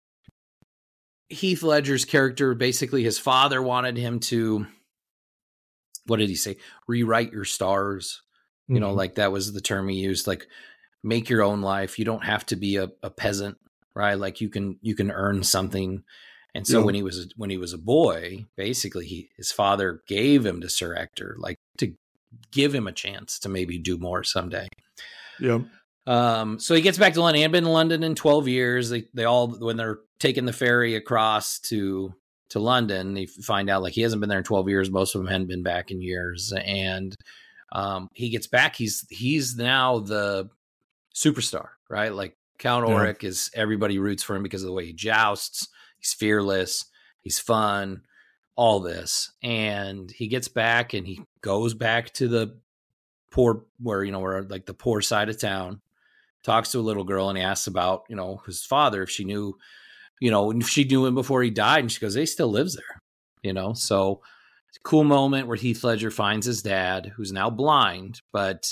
Heath Ledger's character, basically his father wanted him to, what did he say? Rewrite your stars. You Mm-hmm. know, like that was the term he used, like make your own life. You don't have to be a, a peasant, right? Like you can, you can earn something. And so Yeah. when he was, when he was a boy, basically he, his father gave him to Sir Ector, like to give him a chance to maybe do more someday. Yeah. Um, so he gets back to London. He had been in London in twelve years. They, they all, when they're taking the ferry across to, to London, they find out like he hasn't been there in twelve years. Most of them hadn't been back in years. And, um, he gets back. He's, he's now the superstar, right? Like Count Yeah. Auric is, everybody roots for him because of the way he jousts. He's fearless. He's fun, all this. And he gets back and he goes back to the poor, where, you know, where like the poor side of town, talks to a little girl and he asks about, you know, his father, if she knew, you know, if she knew him before he died. And she goes, he still lives there, you know? So it's a cool moment where Heath Ledger finds his dad, who's now blind, but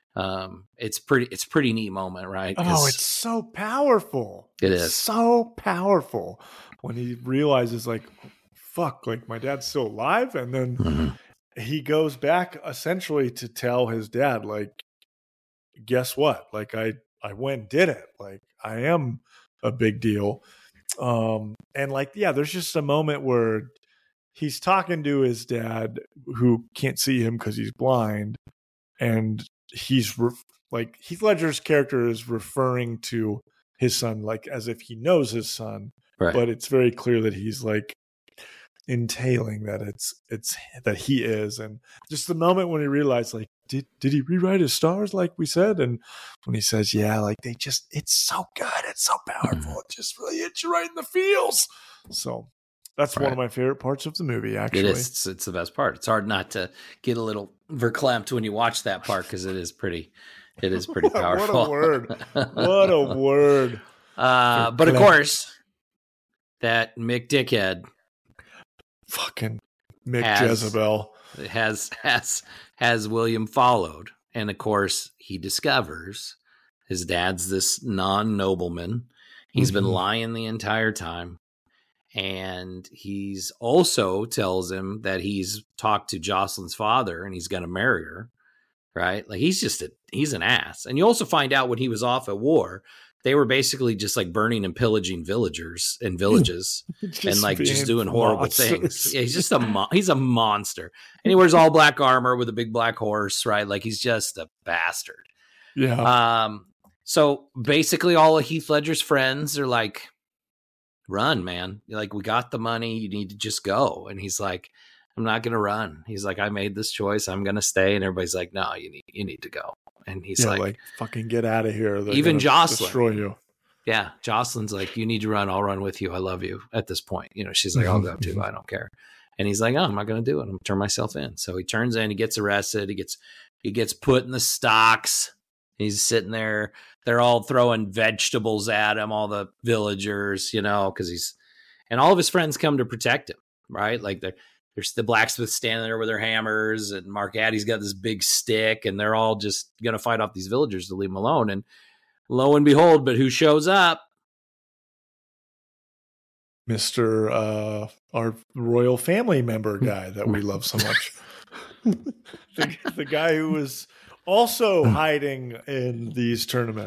um, it's pretty, it's a pretty neat moment, right? Oh, 'Cause it's so powerful. It It's is. so powerful when he realizes, like, fuck, like my dad's still alive. And then Mhm. he goes back essentially to tell his dad, like, guess what? Like I, I went and did it. Like I am a big deal. Um, and like, yeah, there's just a moment where he's talking to his dad who can't see him because he's blind. And he's re- like, Heath Ledger's character is referring to his son, like as if he knows his son, Right. but it's very clear that he's like entailing that it's, it's that he is. And just the moment when he realized, like, did, did he rewrite his stars like we said? And when he says, yeah, like they just, it's so good. It's so powerful. It just really hits you right in the feels. So that's one Right. of my favorite parts of the movie, actually. It is. It's, it's the best part. It's hard not to get a little verklempt when you watch that part because it is pretty, it is pretty What a powerful. word. What a word. uh, but of Verklempt. course, that Mick Dickhead Fucking Mick Has- Jezebel. has has has William followed, and of course he discovers his dad's this non-nobleman. He's been Mhm. lying the entire time, and he's also tells him that he's talked to Jocelyn's father and he's going to marry her. Right? Like he's just a he's an ass. And you also find out when he was off at war, they were basically just like burning and pillaging villagers and villages. and like just being doing horrible monsters. things. Yeah, he's just a mo- he's a monster, and he wears all black armor with a big black horse, right? Like he's just a bastard. Yeah. Um, so basically, all of Heath Ledger's friends are like, "Run, man! Like we got the money. You need to just go." And he's like, "I'm not gonna run." He's like, "I made this choice. I'm gonna stay." And everybody's like, "No, you need you need to go." And he's yeah, like, like, fucking get out of here. They're Even gonna Jocelyn. destroy you. Yeah, Jocelyn's like, you need to run. I'll run with you. I love you at this point. You know, she's like, I'll go too. I don't care. And he's like, oh, I'm not going to do it. I'm going to turn myself in. So he turns in, he gets arrested. He gets, he gets put in the stocks. He's sitting there. They're all throwing vegetables at him, all the villagers, you know, because he's, and all of his friends come to protect him, right? Like they're, there's the blacksmith standing there with their hammers, and Mark Addy's got this big stick, and they're all just going to fight off these villagers to leave him alone. And lo and behold, but who shows up? Mister Uh, our royal family member guy that we love so much. the, the guy who was also hiding in these tournaments.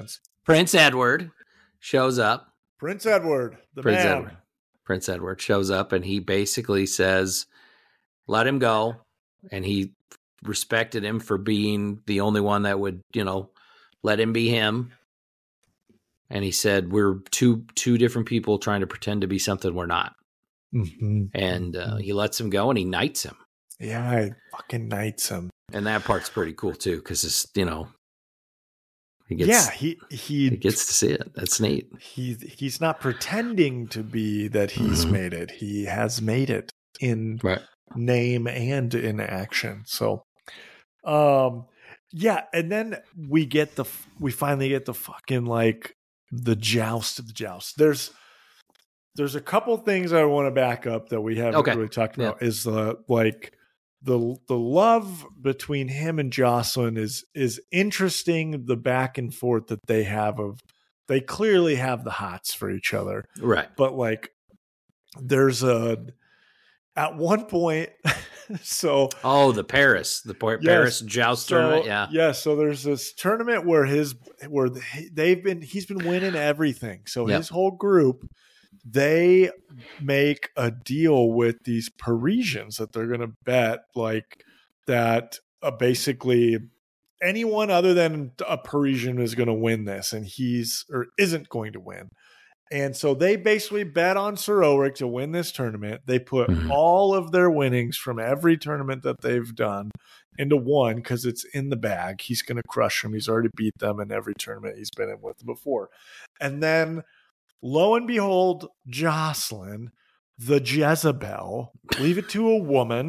Prince Edward shows up. Prince Edward, the Prince man. Edward. Prince Edward shows up and he basically says, let him go. And he respected him for being the only one that would, you know, let him be him. And he said, we're two two different people trying to pretend to be something we're not. Mm-hmm. And uh, he lets him go and he knights him. Yeah, he fucking knights him. And that part's pretty cool too, because it's, you know, he gets, yeah, he, he he gets to see it. That's neat. He he's not pretending to be that he's Mhm. made it. He has made it in Right. name and in action. So, um, yeah, and then we get the we finally get the fucking like the joust of the joust. There's there's a couple things I want to back up that we haven't Okay. really talked about. Is the like the the love between him and Jocelyn is is interesting. The back and forth that they have of they clearly have the hots for each other, Right. but like there's a at one point. So Oh, the Paris, the Pa- Yes. Paris joust so, tournament. Yeah. yeah. So there's this tournament where his where they've been he's been winning everything. So Yep. his whole group, they make a deal with these Parisians that they're going to bet like that uh, basically anyone other than a Parisian is going to win this, and he's or isn't going to win. And so they basically bet on Sir Ulrich to win this tournament. They put Mhm. all of their winnings from every tournament that they've done into one because it's in the bag. He's going to crush them. He's already beat them in every tournament he's been in with before. And then, lo and behold, Jocelyn, the Jezebel, leave it to a woman,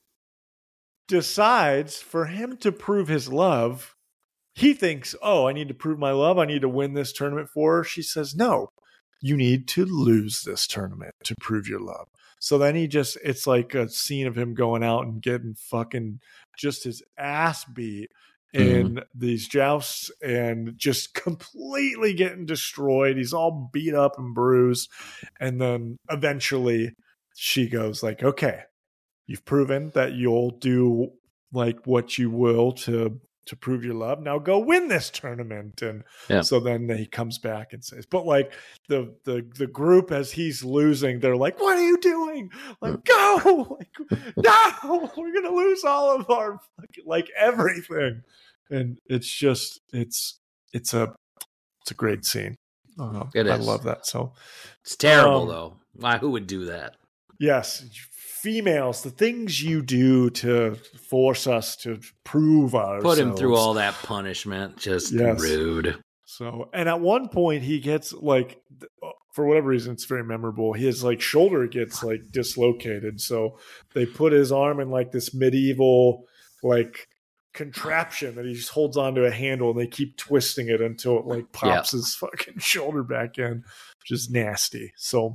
decides for him to prove his love. He thinks, oh, I need to prove my love. I need to win this tournament for her. She says, no. You need to lose this tournament to prove your love. So then he just, it's like a scene of him going out and getting fucking just his ass beat in mm-hmm. these jousts and just completely getting destroyed. He's all beat up and bruised. And then eventually she goes like, okay, you've proven that you'll do like what you will to to prove your love. Now go win this tournament. And yeah. so then he comes back and says, but like the, the, the group, as he's losing, they're like, what are you doing? Like, go, like, no, we're going to lose all of our, like everything. And it's just, it's, it's a, it's a great scene. Uh, it I is. love that. So it's terrible um, though. Why, who would do that? Yes. Females, the things you do to force us to prove ourselves. Put him through all that punishment. Just yes. rude. So, and at one point he gets like, for whatever reason, it's very memorable. His like shoulder gets like dislocated. So they put his arm in like this medieval like contraption that he just holds onto a handle, and they keep twisting it until it like pops yeah. his fucking shoulder back in, which is nasty. So,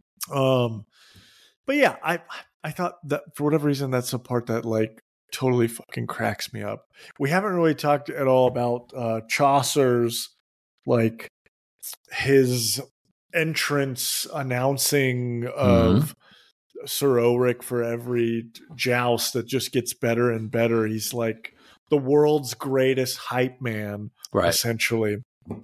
um, but yeah, I I thought that for whatever reason, that's a part that like totally fucking cracks me up. We haven't really talked at all about uh, Chaucer's like his entrance announcing of mm-hmm. Sir Ulrich for every joust that just gets better and better. He's like the world's greatest hype man, right. essentially,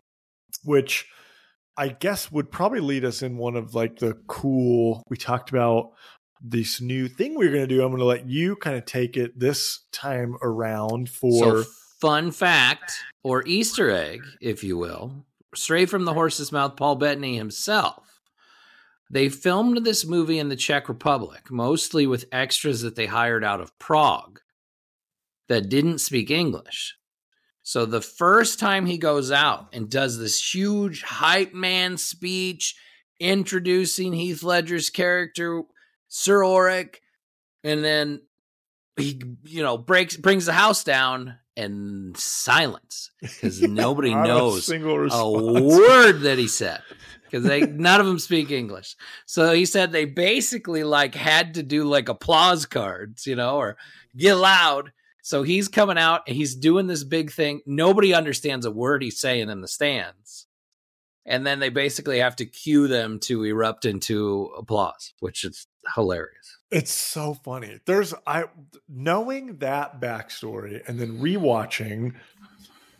which I guess would probably lead us in one of like the cool, we talked about this new thing we we're going to do. I'm going to let you kind of take it this time around for so fun fact or Easter egg, if you will, straight from the horse's mouth, Paul Bettany himself. They filmed this movie in the Czech Republic, mostly with extras that they hired out of Prague that didn't speak English. So the first time he goes out and does this huge hype man speech introducing Heath Ledger's character, Sir Ulrich, and then he, you know, breaks brings the house down and silence because nobody knows a, a word that he said because they none of them speak English. So he said they basically like had to do like applause cards, you know, or get loud. So he's coming out and he's doing this big thing. Nobody understands a word he's saying in the stands. And then they basically have to cue them to erupt into applause, which is hilarious. It's so funny. There's I knowing that backstory and then rewatching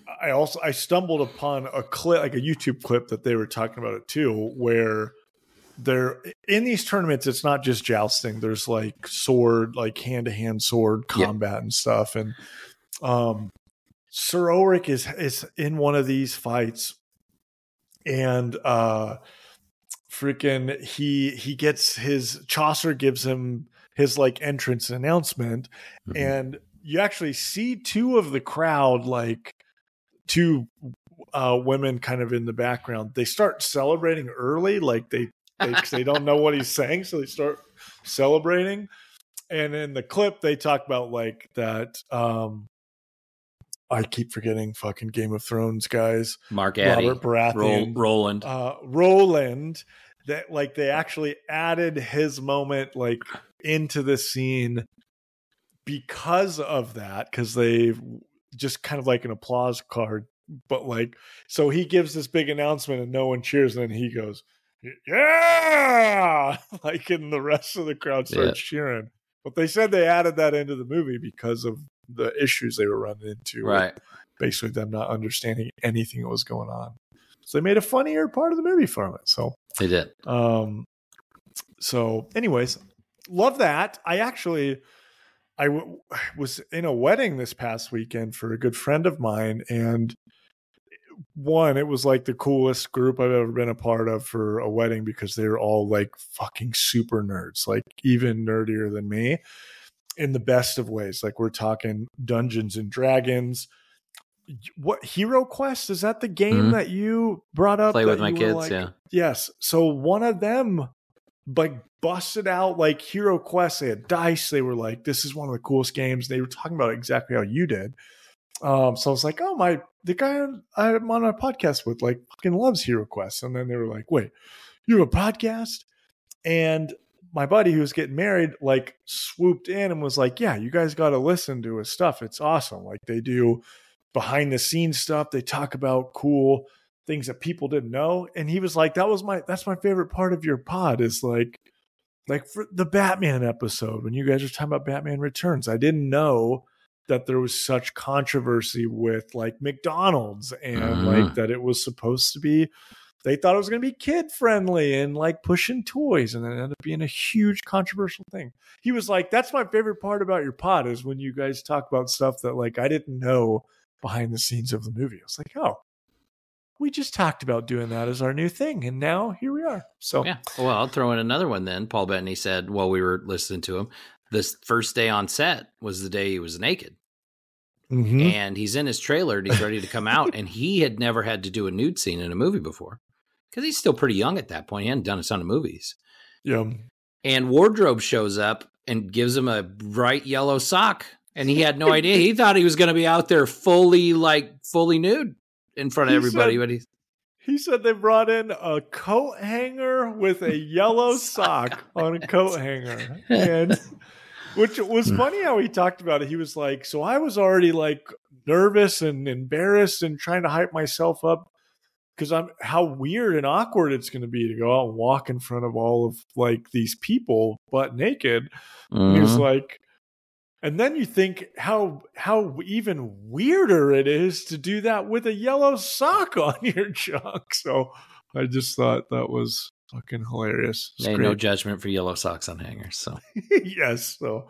I also I stumbled upon a clip, like a YouTube clip that they were talking about it too, where they're in these tournaments. It's not just jousting. There's like sword, like hand to hand sword combat yeah. and stuff. And um, Sir Ulrich is is in one of these fights, and uh, freaking he he gets his Chaucer gives him his like entrance announcement, mm-hmm. and you actually see two of the crowd like. Two uh, women kind of in the background. They start celebrating early, like they they, they don't know what he's saying, so they start celebrating. And in the clip, they talk about like that. Um, I keep forgetting fucking Game of Thrones guys. Mark Addy, Robert Baratheon, Ro- Roland, uh, Roland. That like they actually added his moment like into the scene because of that, because they. Just kind of like an applause card, but like, so he gives this big announcement and no one cheers, and then he goes, yeah, like, and the rest of the crowd starts yeah. cheering. But they said they added that into the movie because of the issues they were running into, right? Basically, them not understanding anything that was going on. So they made a funnier part of the movie from it. So they did. Um. So, anyways, love that. I actually. I w- was in a wedding this past weekend for a good friend of mine, and one, it was like the coolest group I've ever been a part of for a wedding because they were all like fucking super nerds, like even nerdier than me in the best of ways. Like we're talking Dungeons and Dragons. What Hero Quest, is that the game mm-hmm. that you brought up? Play with my kids, like, yeah. Yes. So one of them like busted out like Hero Quest. They had dice. They were like, this is one of the coolest games. They were talking about exactly how you did. Um, so I was like, oh my, the guy I'm on a podcast with like fucking loves Hero Quest. And then they were like, wait, you have a podcast? And my buddy who was getting married, like swooped in and was like, yeah, you guys got to listen to his stuff. It's awesome. Like they do behind the scenes stuff. They talk about cool things that people didn't know. And he was like, that was my, that's my favorite part of your pod is like, like for the Batman episode, when you guys were talking about Batman Returns, I didn't know that there was such controversy with like McDonald's and mm-hmm. like that it was supposed to be, they thought it was going to be kid friendly and like pushing toys. And then it ended up being a huge controversial thing. He was like, that's my favorite part about your pod is when you guys talk about stuff that like I didn't know behind the scenes of the movie. I was like, oh, we just talked about doing that as our new thing, and now here we are. So yeah, well, I'll throw in another one then. Paul Bettany said while we were listening to him, this first day on set was the day he was naked. Mm-hmm. And he's in his trailer and he's ready to come out, and he had never had to do a nude scene in a movie before because he's still pretty young at that point. He hadn't done a ton of movies. Yeah. And wardrobe shows up and gives him a bright yellow sock, and he had no idea. He thought he was going to be out there fully, like fully nude. In front of he everybody, said, but he he said they brought in a coat hanger with a yellow sock on a coat hanger, and which was funny how he talked about it. He was like, "So I was already like nervous and embarrassed and trying to hype myself up because I'm how weird and awkward it's going to be to go out and walk in front of all of like these people butt naked." Mm-hmm. He was like. And then you think how how even weirder it is to do that with a yellow sock on your junk. So I just thought that was fucking hilarious. Hey, no judgment for yellow socks on hangers. So yes. So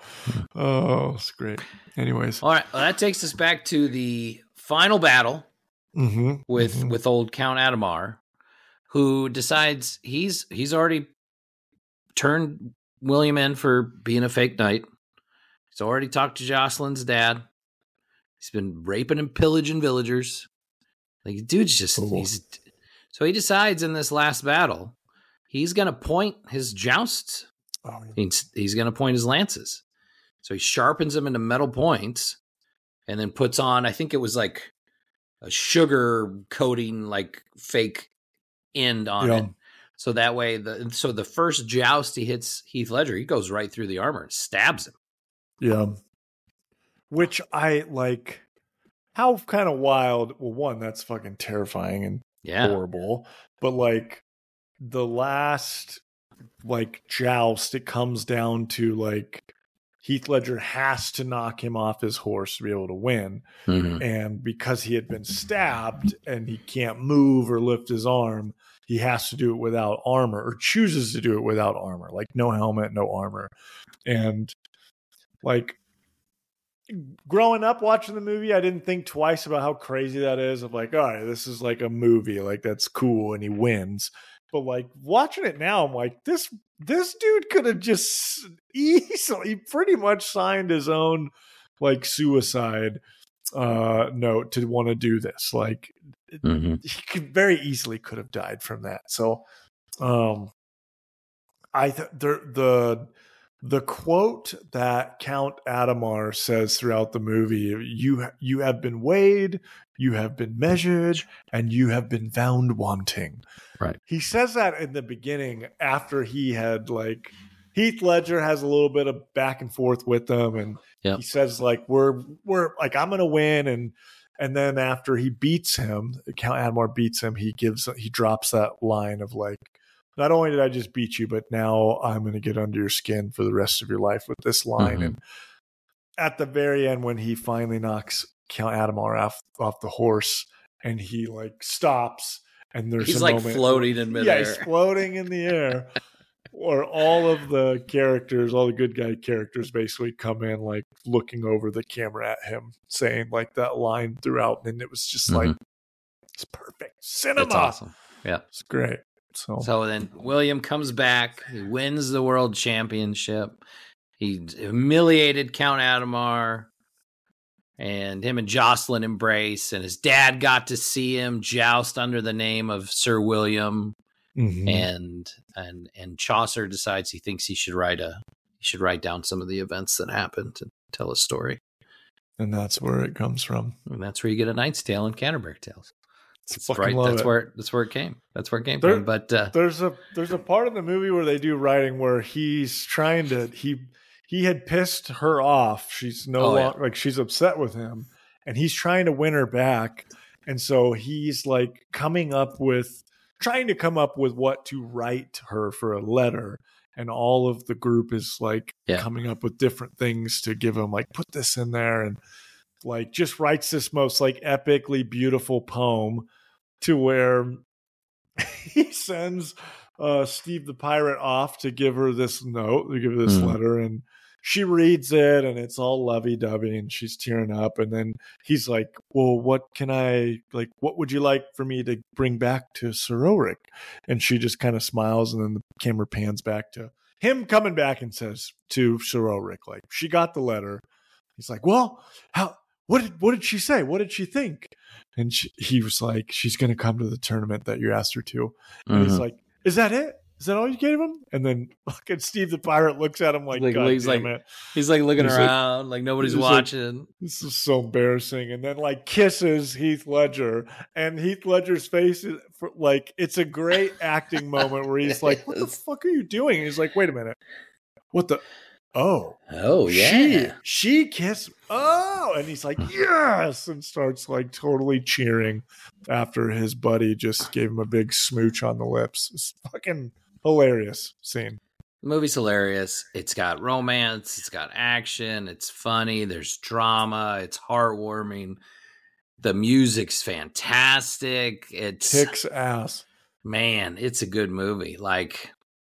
oh, it's great. Anyways, all right. Well, that takes us back to the final battle mm-hmm. with mm-hmm. with old Count Adhemar, who decides he's he's already turned William in for being a fake knight. He's already talked to Jocelyn's dad. He's been raping and pillaging villagers. Like, dude's just, cool. he's, so he decides in this last battle, he's going to point his jousts. Oh, yeah. He's, he's going to point his lances. So he sharpens them into metal points and then puts on, I think it was like a sugar coating, like fake end on yeah. it. So that way, the so the first joust he hits Heath Ledger, he goes right through the armor and stabs him. Yeah. Which I like, how kind of wild. Well, one, that's fucking terrifying and yeah. horrible. But like the last like joust, it comes down to like Heath Ledger has to knock him off his horse to be able to win. Mm-hmm. And because he had been stabbed and he can't move or lift his arm, he has to do it without armor, or chooses to do it without armor, like no helmet, no armor. And like growing up watching the movie, I didn't think twice about how crazy that is. Of like, all right, this is like a movie, like that's cool, and he wins. But like watching it now, I'm like, this this dude could have just easily pretty much signed his own like suicide uh, note to want to do this. Like Mm-hmm. he could very easily could have died from that. So, um, I th- the the the quote that Count Adamar says throughout the movie: "You you have been weighed, you have been measured, and you have been found wanting." Right. He says that in the beginning after he had like Heath Ledger has a little bit of back and forth with them, and Yep. he says like we're we're like I'm gonna win, and and then after he beats him, Count Adamar beats him, he gives he drops that line of like, not only did I just beat you, but now I'm going to get under your skin for the rest of your life with this line. Mm-hmm. And at the very end, when he finally knocks Count Adamar off off the horse, and he like stops, and there's He's a like moment, floating in midair. yeah, he's floating in the air. Or all of the characters, all the good guy characters basically come in like looking over the camera at him, saying like that line throughout. And it was just Mm-hmm. like, it's perfect. Cinema. That's awesome. Yeah. It's great. So, So then William comes back. He wins the world championship. He humiliated Count Adamar, and him and Jocelyn embrace. And his dad got to see him joust under the name of Sir William. mhm. And and and Chaucer decides he thinks he should write a he should write down some of the events that happened to tell a story. and that's where it comes from. And that's where you get A Knight's Tale and Canterbury Tales. It's That's fucking right. love That's it. where that's where it came. That's where it came There- from. But uh, There's a there's a part in the movie where they do writing where he's trying to he he had pissed her off. She's no Oh, yeah. longer like she's upset with him, and he's trying to win her back. And so he's like coming up with trying to come up with what to write her for a letter. And all of the group is like Yeah. coming up with different things to give him, like put this in there, and like just writes this most like epically beautiful poem to where he sends uh, Steve the Pirate off to give her this note, to give her this Mhm. letter, and she reads it, and it's all lovey-dovey, and she's tearing up. And then he's like, well, what can I, like, what would you like for me to bring back to Sir Ulrich? And she just kind of smiles, and then the camera pans back to him coming back and says to Sir Ulrich, like, she got the letter. He's like, well, how, what did, what did she say? What did she think? And she, he was like, she's going to come to the tournament that you asked her to. And he's mhm. like, is that it? Is that all you gave him? And then fucking Steve the Pirate looks at him like, Like, God he's damn like- it. he's like looking He's like- around, like, nobody's he's like- watching. This is so embarrassing. And then like kisses Heath Ledger, and Heath Ledger's face is for, like, it's a great acting moment where he's like, what the fuck are you doing? And he's like, wait a minute. What the? Oh, Oh she, she kissed. Oh, and he's like, yes, and starts like totally cheering after his buddy just gave him a big smooch on the lips. It's fucking hilarious scene. The movie's hilarious. It's got romance. It's got action. It's funny. There's drama. It's heartwarming. The music's fantastic. It's Kicks ass. man, it's a good movie. Like,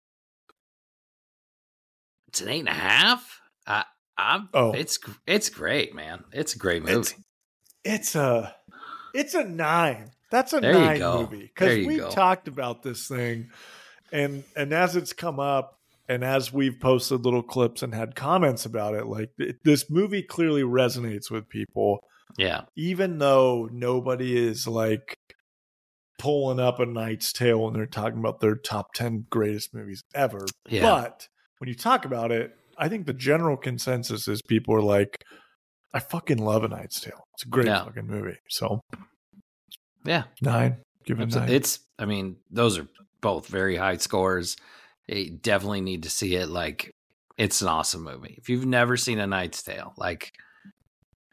it's an eight and a half. I, I, Oh. it's it's great, man. It's a great movie. It's, it's a it's a nine. That's a There you nine go. movie There because you we go. talked about this thing, and and as it's come up, and as we've posted little clips and had comments about it, like it, this movie clearly resonates with people, Yeah, even though nobody is like pulling up A Knight's Tale when they're talking about their top ten greatest movies ever. Yeah. But when you talk about it, I think the general consensus is people are like, I fucking love A Knight's Tale. It's a great Yeah. fucking movie. So yeah. nine. Give it a It's, nine. it's. I mean, those are both very high scores. You definitely need to see it. Like, it's an awesome movie. If you've never seen A Knight's Tale, like,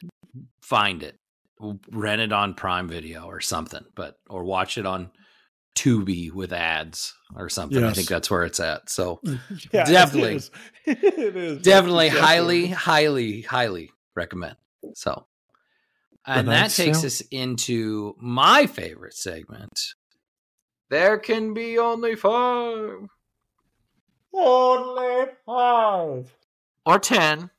find it, rent it on Prime Video or something, but or watch it on Tubi with ads or something. I Yes. think that's where it's at. So Yeah, definitely. It is. It is. definitely Exactly. highly, highly, highly recommend. So, and that Knight's takes Tale? us into my favorite segment. There can be only five Only five. or ten.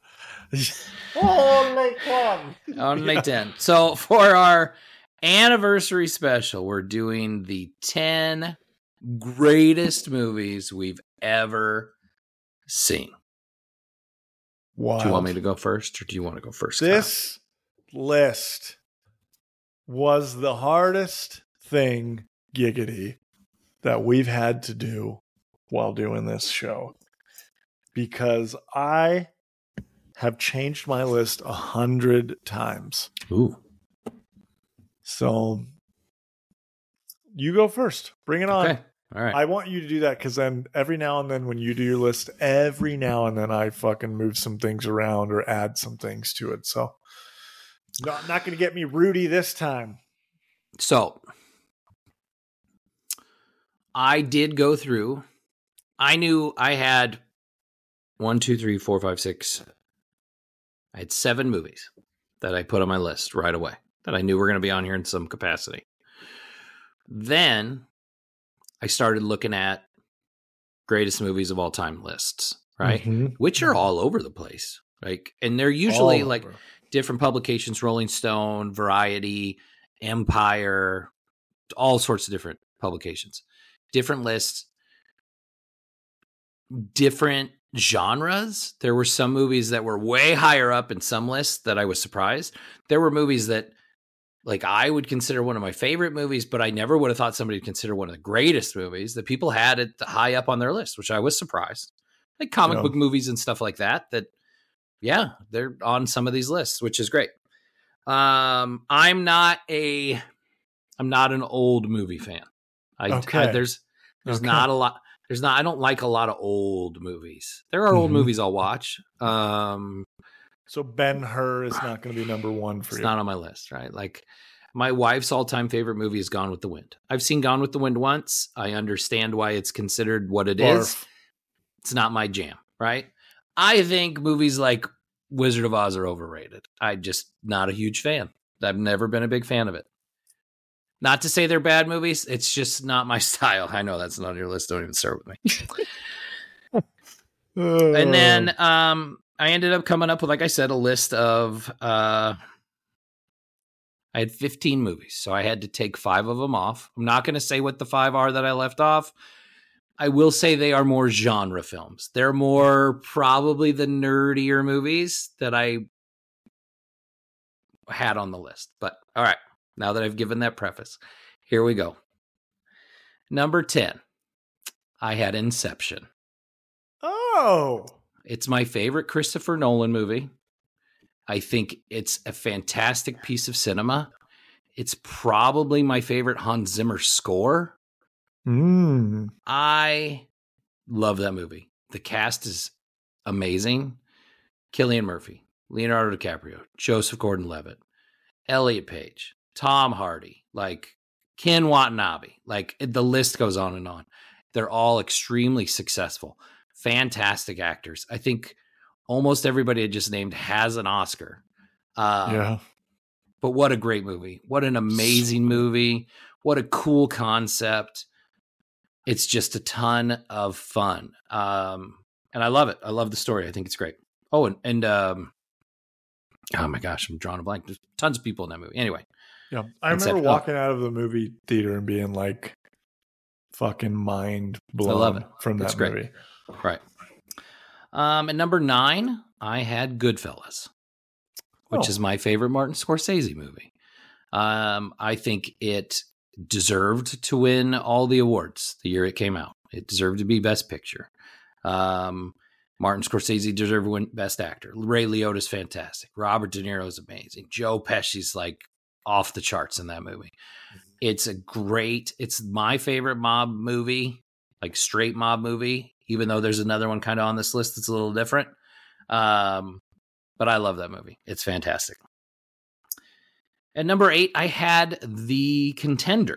Only one. Only Yeah. ten. So for our anniversary special, we're doing the ten greatest movies we've ever seen. Wow. Do you want me to go first, or do you want to go first? Kyle? This list was the hardest thing, giggity, that we've had to do while doing this show, because I have changed my list a hundred times. Ooh. So you go first. Bring it on. Okay. All right. I want you to do that because then every now and then when you do your list, every now and then I fucking move some things around or add some things to it. So not, not going to get me Rudy this time. So I did go through. I knew I had one, two, three, four, five, six. I had seven movies that I put on my list right away that I knew were going to be on here in some capacity. Then I started looking at greatest movies of all time lists, right? Mhm. Which are all over the place. Like, and they're usually All like over. different publications, Rolling Stone, Variety, Empire, all sorts of different publications, different lists, different genres. There were some movies that were way higher up in some lists that I was surprised. There were movies that like I would consider one of my favorite movies, but I never would have thought somebody would consider one of the greatest movies that people had it high up on their list, which I was surprised. Like comic Yeah. book movies and stuff like that, that yeah, they're on some of these lists, which is great. Um, I'm not a, I'm not an old movie fan. I, Okay. I there's, there's Okay. not a lot. There's not, I don't like a lot of old movies. There are old Mhm. movies I'll watch. Um, So Ben-Hur is not going to be number one for it's you. not on my list, right? Like my wife's all-time favorite movie is Gone with the Wind. I've seen Gone with the Wind once. I understand why it's considered what it is. Barf. It's not my jam, right? I think movies like Wizard of Oz are overrated. I'm just not a huge fan. I've never been a big fan of it. Not to say they're bad movies. It's just not my style. I know that's not on your list. Don't even start with me. Uh, And then um, I ended up coming up with, like I said, a list of, uh, I had fifteen movies. So I had to take five of them off. I'm not going to say what the five are that I left off. I will say they are more genre films. They're more probably the nerdier movies that I had on the list. But all right, now that I've given that preface, here we go. Number ten, I had Inception. Oh. It's my favorite Christopher Nolan movie. I think it's a fantastic piece of cinema. It's probably my favorite Hans Zimmer score. Mm. I love that movie. The cast is amazing. Cillian Murphy, Leonardo DiCaprio, Joseph Gordon-Levitt, Elliot Page, Tom Hardy, like Ken Watanabe. Like the list goes on and on. They're all extremely successful. Fantastic actors. I think almost everybody I just named has an Oscar. Uh, Yeah. But what a great movie. What an amazing movie. What a cool concept. It's just a ton of fun. Um, and I love it. I love the story. I think it's great. Oh, and, and um, oh my gosh, I'm drawing a blank. There's tons of people in that movie. Anyway. Yeah. I Inception. remember Oh. walking out of the movie theater and being like fucking mind blown love it. from It's that great. movie. Right. Um, at number nine, I had Goodfellas, which Oh. is my favorite Martin Scorsese movie. Um, I think it deserved to win all the awards the year it came out. It deserved to be Best Picture. Um, Martin Scorsese deserved to win Best Actor. Ray Liotta's fantastic. Robert De Niro's amazing. Joe Pesci's like off the charts in that movie. It's a great, it's my favorite mob movie, like straight mob movie, even though there's another one kind of on this list that's a little different. Um, but I love that movie. It's fantastic. At number eight, I had The Contender,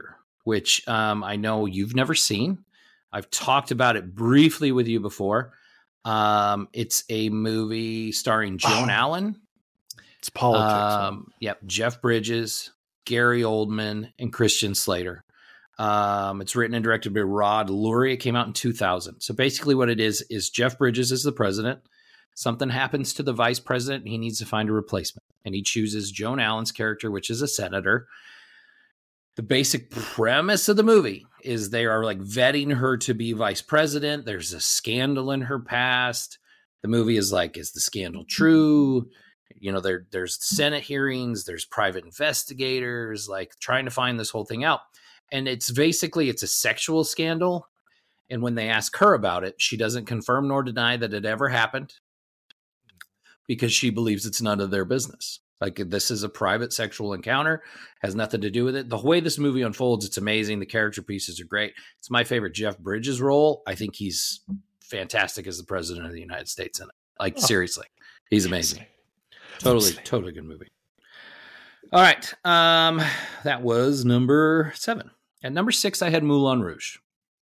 which um, I know you've never seen. I've talked about it briefly with you before. Um, it's a movie starring Joan Oh, Allen. It's politics. Um, yep, Jeff Bridges, Gary Oldman, and Christian Slater. Um, it's written and directed by Rod Lurie. It came out in two thousand. So basically what it is, is Jeff Bridges is the president. Something happens to the vice president, and he needs to find a replacement. And he chooses Joan Allen's character, which is a senator. The basic premise of the movie is they are like vetting her to be vice president. There's a scandal in her past. The movie is like, is the scandal true? You know, there there's Senate hearings, there's private investigators, like trying to find this whole thing out. And it's basically, it's a sexual scandal. And when they ask her about it, she doesn't confirm nor deny that it ever happened because she believes it's none of their business. Like, this is a private sexual encounter, has nothing to do with it. The way this movie unfolds, it's amazing. The character pieces are great. It's my favorite Jeff Bridges role. I think he's fantastic as the president of the United States in it. Like, Oh. seriously, he's amazing. Totally, Insane. totally good movie. All right. Um, that was number seven. At number six, I had Moulin Rouge.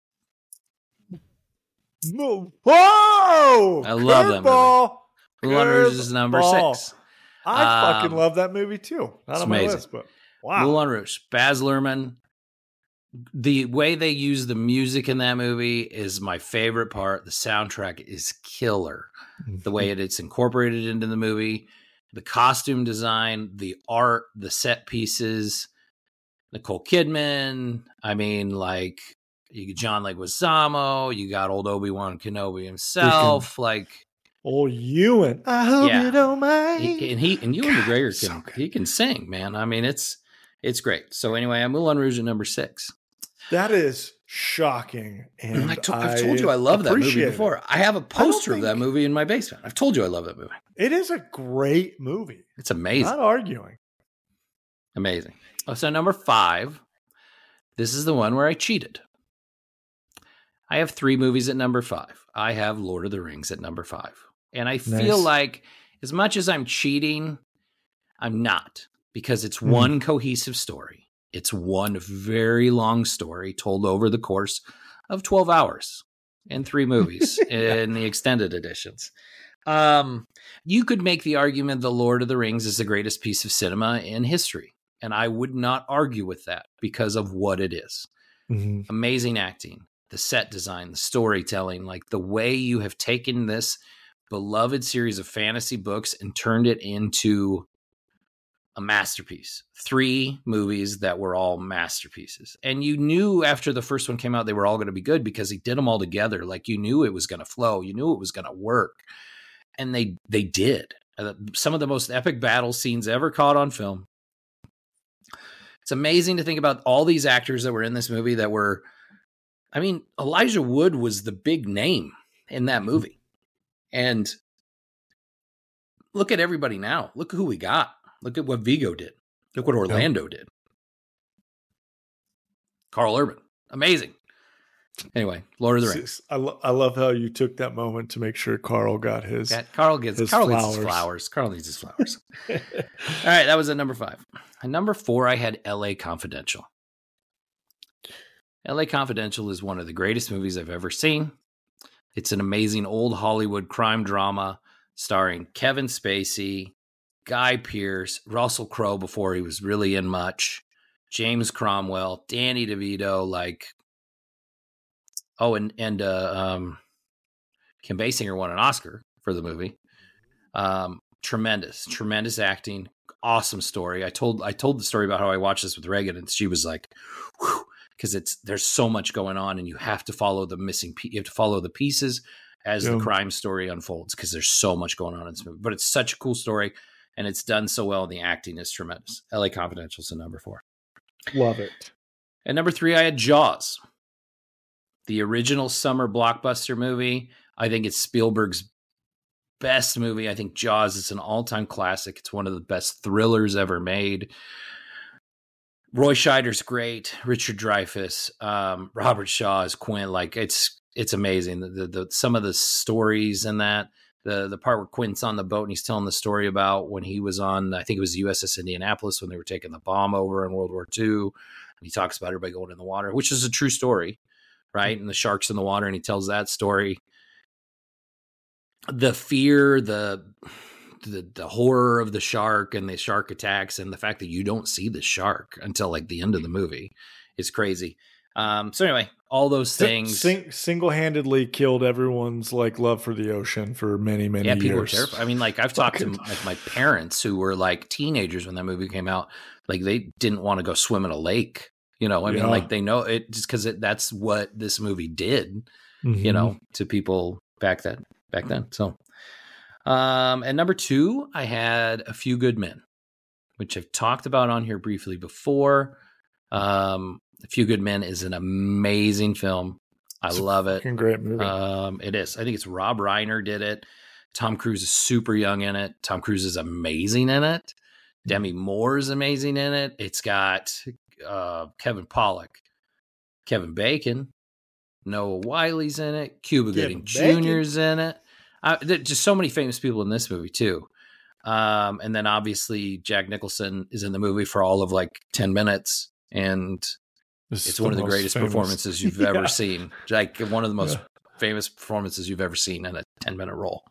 No. Whoa! I love that movie. Curveball! Moulin Rouge is number Curveball. six. I Um, fucking love that movie too. Not it's on my amazing. list, but wow. Moulin Rouge. Baz Luhrmann. The way they use the music in that movie is my favorite part. The soundtrack is killer. The way it, it's incorporated into the movie, the costume design, the art, the set pieces, Nicole Kidman. I mean, like, you get John Leguizamo, you got old Obi-Wan Kenobi himself. Like, Oh, Ewan. I hope Yeah. you don't mind. he, and he and Ewan God, McGregor so can good. he can sing, man. I mean, it's it's great. So anyway, I'm Moulin Rouge at number six. That is shocking. And I to- I've told you I love that movie appreciate it. before. I have a poster of that think- movie in my basement. I've told you I love that movie. It is a great movie. It's amazing. Not arguing. Amazing. Oh, so number five, this is the one where I cheated. I have three movies at number five. I have Lord of the Rings at number five. And I feel Nice. like as much as I'm cheating, I'm not, because it's Mhm. one cohesive story. It's one very long story told over the course of twelve hours in three movies in the extended editions. Um, you could make the argument The Lord of the Rings is the greatest piece of cinema in history. And I would not argue with that because of what it is. Mhm. Amazing acting, the set design, the storytelling, like the way you have taken this beloved series of fantasy books and turned it into a masterpiece. Three movies that were all masterpieces. And you knew after the first one came out, they were all going to be good because he did them all together. Like, you knew it was going to flow. You knew it was going to work. And they, they did. Uh, Some of the most epic battle scenes ever caught on film. It's amazing to think about all these actors that were in this movie that were, I mean, Elijah Wood was the big name in that movie. And look at everybody now. Look who we got. Look at what Vigo did. Look what Orlando did. Carl Urban. Amazing. Anyway, Lord of the Rings. I, lo- I love how you took that moment to make sure Carl got his. Yeah, Carl gets his Carl gets his flowers. flowers. Carl needs his flowers. All right, that was at number five. At number four, I had L A Confidential. L A Confidential is one of the greatest movies I've ever seen. It's an amazing old Hollywood crime drama starring Kevin Spacey, Guy Pearce, Russell Crowe before he was really in much, James Cromwell, Danny DeVito, like, oh, and and uh, um, Kim Basinger won an Oscar for the movie. Um, tremendous, tremendous acting, awesome story. I told I told the story about how I watched this with Reagan, and she was like, because it's there's so much going on, and you have to follow the missing. You have to follow the pieces as Yeah. the crime story unfolds because there's so much going on in this movie. But it's such a cool story, and it's done so well. And the acting is tremendous. L A Confidential is a number four. Love it. At number three, I had Jaws, the original summer blockbuster movie. I think it's Spielberg's best movie. I think Jaws is an all-time classic. It's one of the best thrillers ever made. Roy Scheider's great. Richard Dreyfuss, um, Robert Shaw is Quint. Like, it's it's amazing. The, the, the some of the stories in that. The the part where Quint's on the boat and he's telling the story about when he was on, I think it was the U S S Indianapolis when they were taking the bomb over in World War Two. He talks about everybody going in the water, which is a true story, right? And the sharks in the water, and he tells that story. The fear, the the the horror of the shark and the shark attacks, and the fact that you don't see the shark until like the end of the movie is crazy. Um, so anyway, all those things Sing, single-handedly killed everyone's like love for the ocean for many, many yeah, years. people were terrified. I mean, like I've talked to like my parents who were like teenagers when that movie came out. Like they didn't want to go swim in a lake. You know, I Yeah. mean, like they know it just because that's what this movie did. Mhm. You know, to people back then. Back then. So, um, and number two, I had A Few Good Men, which I've talked about on here briefly before. Um, A Few Good Men is an amazing film. I It's a love it. Fucking great movie. Um, it is. I think it's Rob Reiner did it. Tom Cruise is super young in it. Tom Cruise is amazing in it. Demi Moore is amazing in it. It's got uh, Kevin Pollak, Kevin Bacon, Noah Wiley's in it. Cuba Kevin Gooding Junior's in it. Uh, there's just so many famous people in this movie too. Um, and then obviously Jack Nicholson is in the movie for all of like ten minutes, and This it's is one of the most greatest famous- performances you've Yeah. ever seen. Like one of the most Yeah. famous performances you've ever seen in a ten minute role.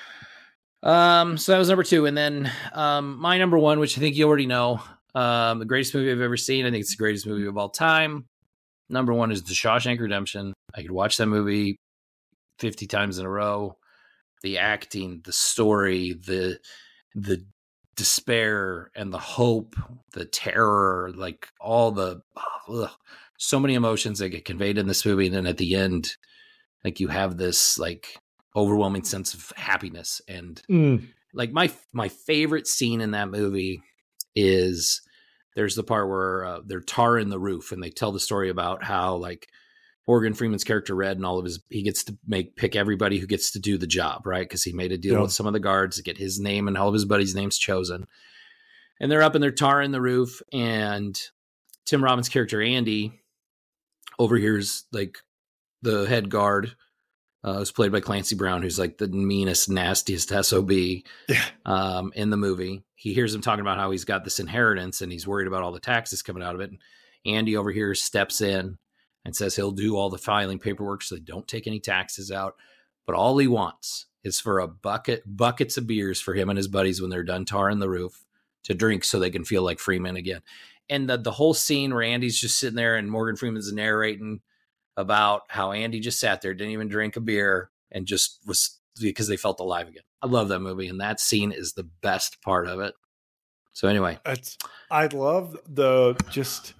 Um, so that was number two. And then um, my number one, which I think you already know, um, the greatest movie I've ever seen. I think it's the greatest movie of all time. Number one is The Shawshank Redemption. I could watch that movie fifty times in a row. The acting, the story, the the despair and the hope, the terror, like all the ugh, so many emotions that get conveyed in this movie. And then at the end, like you have this like overwhelming sense of happiness. And Mm. like my my favorite scene in that movie is there's the part where uh, they're tarring the roof, and they tell the story about how like Morgan Freeman's character Red and all of his, he gets to make pick everybody who gets to do the job, right? Because he made a deal Yeah. with some of the guards to get his name and all of his buddies' names chosen. And they're up and they're tarring the roof, and Tim Robbins' character Andy overhears like the head guard, uh, who's played by Clancy Brown, who's like the meanest, nastiest S O B Yeah. um, in the movie. He hears him talking about how he's got this inheritance and he's worried about all the taxes coming out of it. And Andy over here steps in and says he'll do all the filing paperwork so they don't take any taxes out. But all he wants is for a bucket, buckets of beers for him and his buddies when they're done tarring the roof to drink so they can feel like free men again. And the, the whole scene where Andy's just sitting there and Morgan Freeman's narrating about how Andy just sat there, didn't even drink a beer, and just was because they felt alive again. I love that movie, and that scene is the best part of it. So anyway, It's, I love the just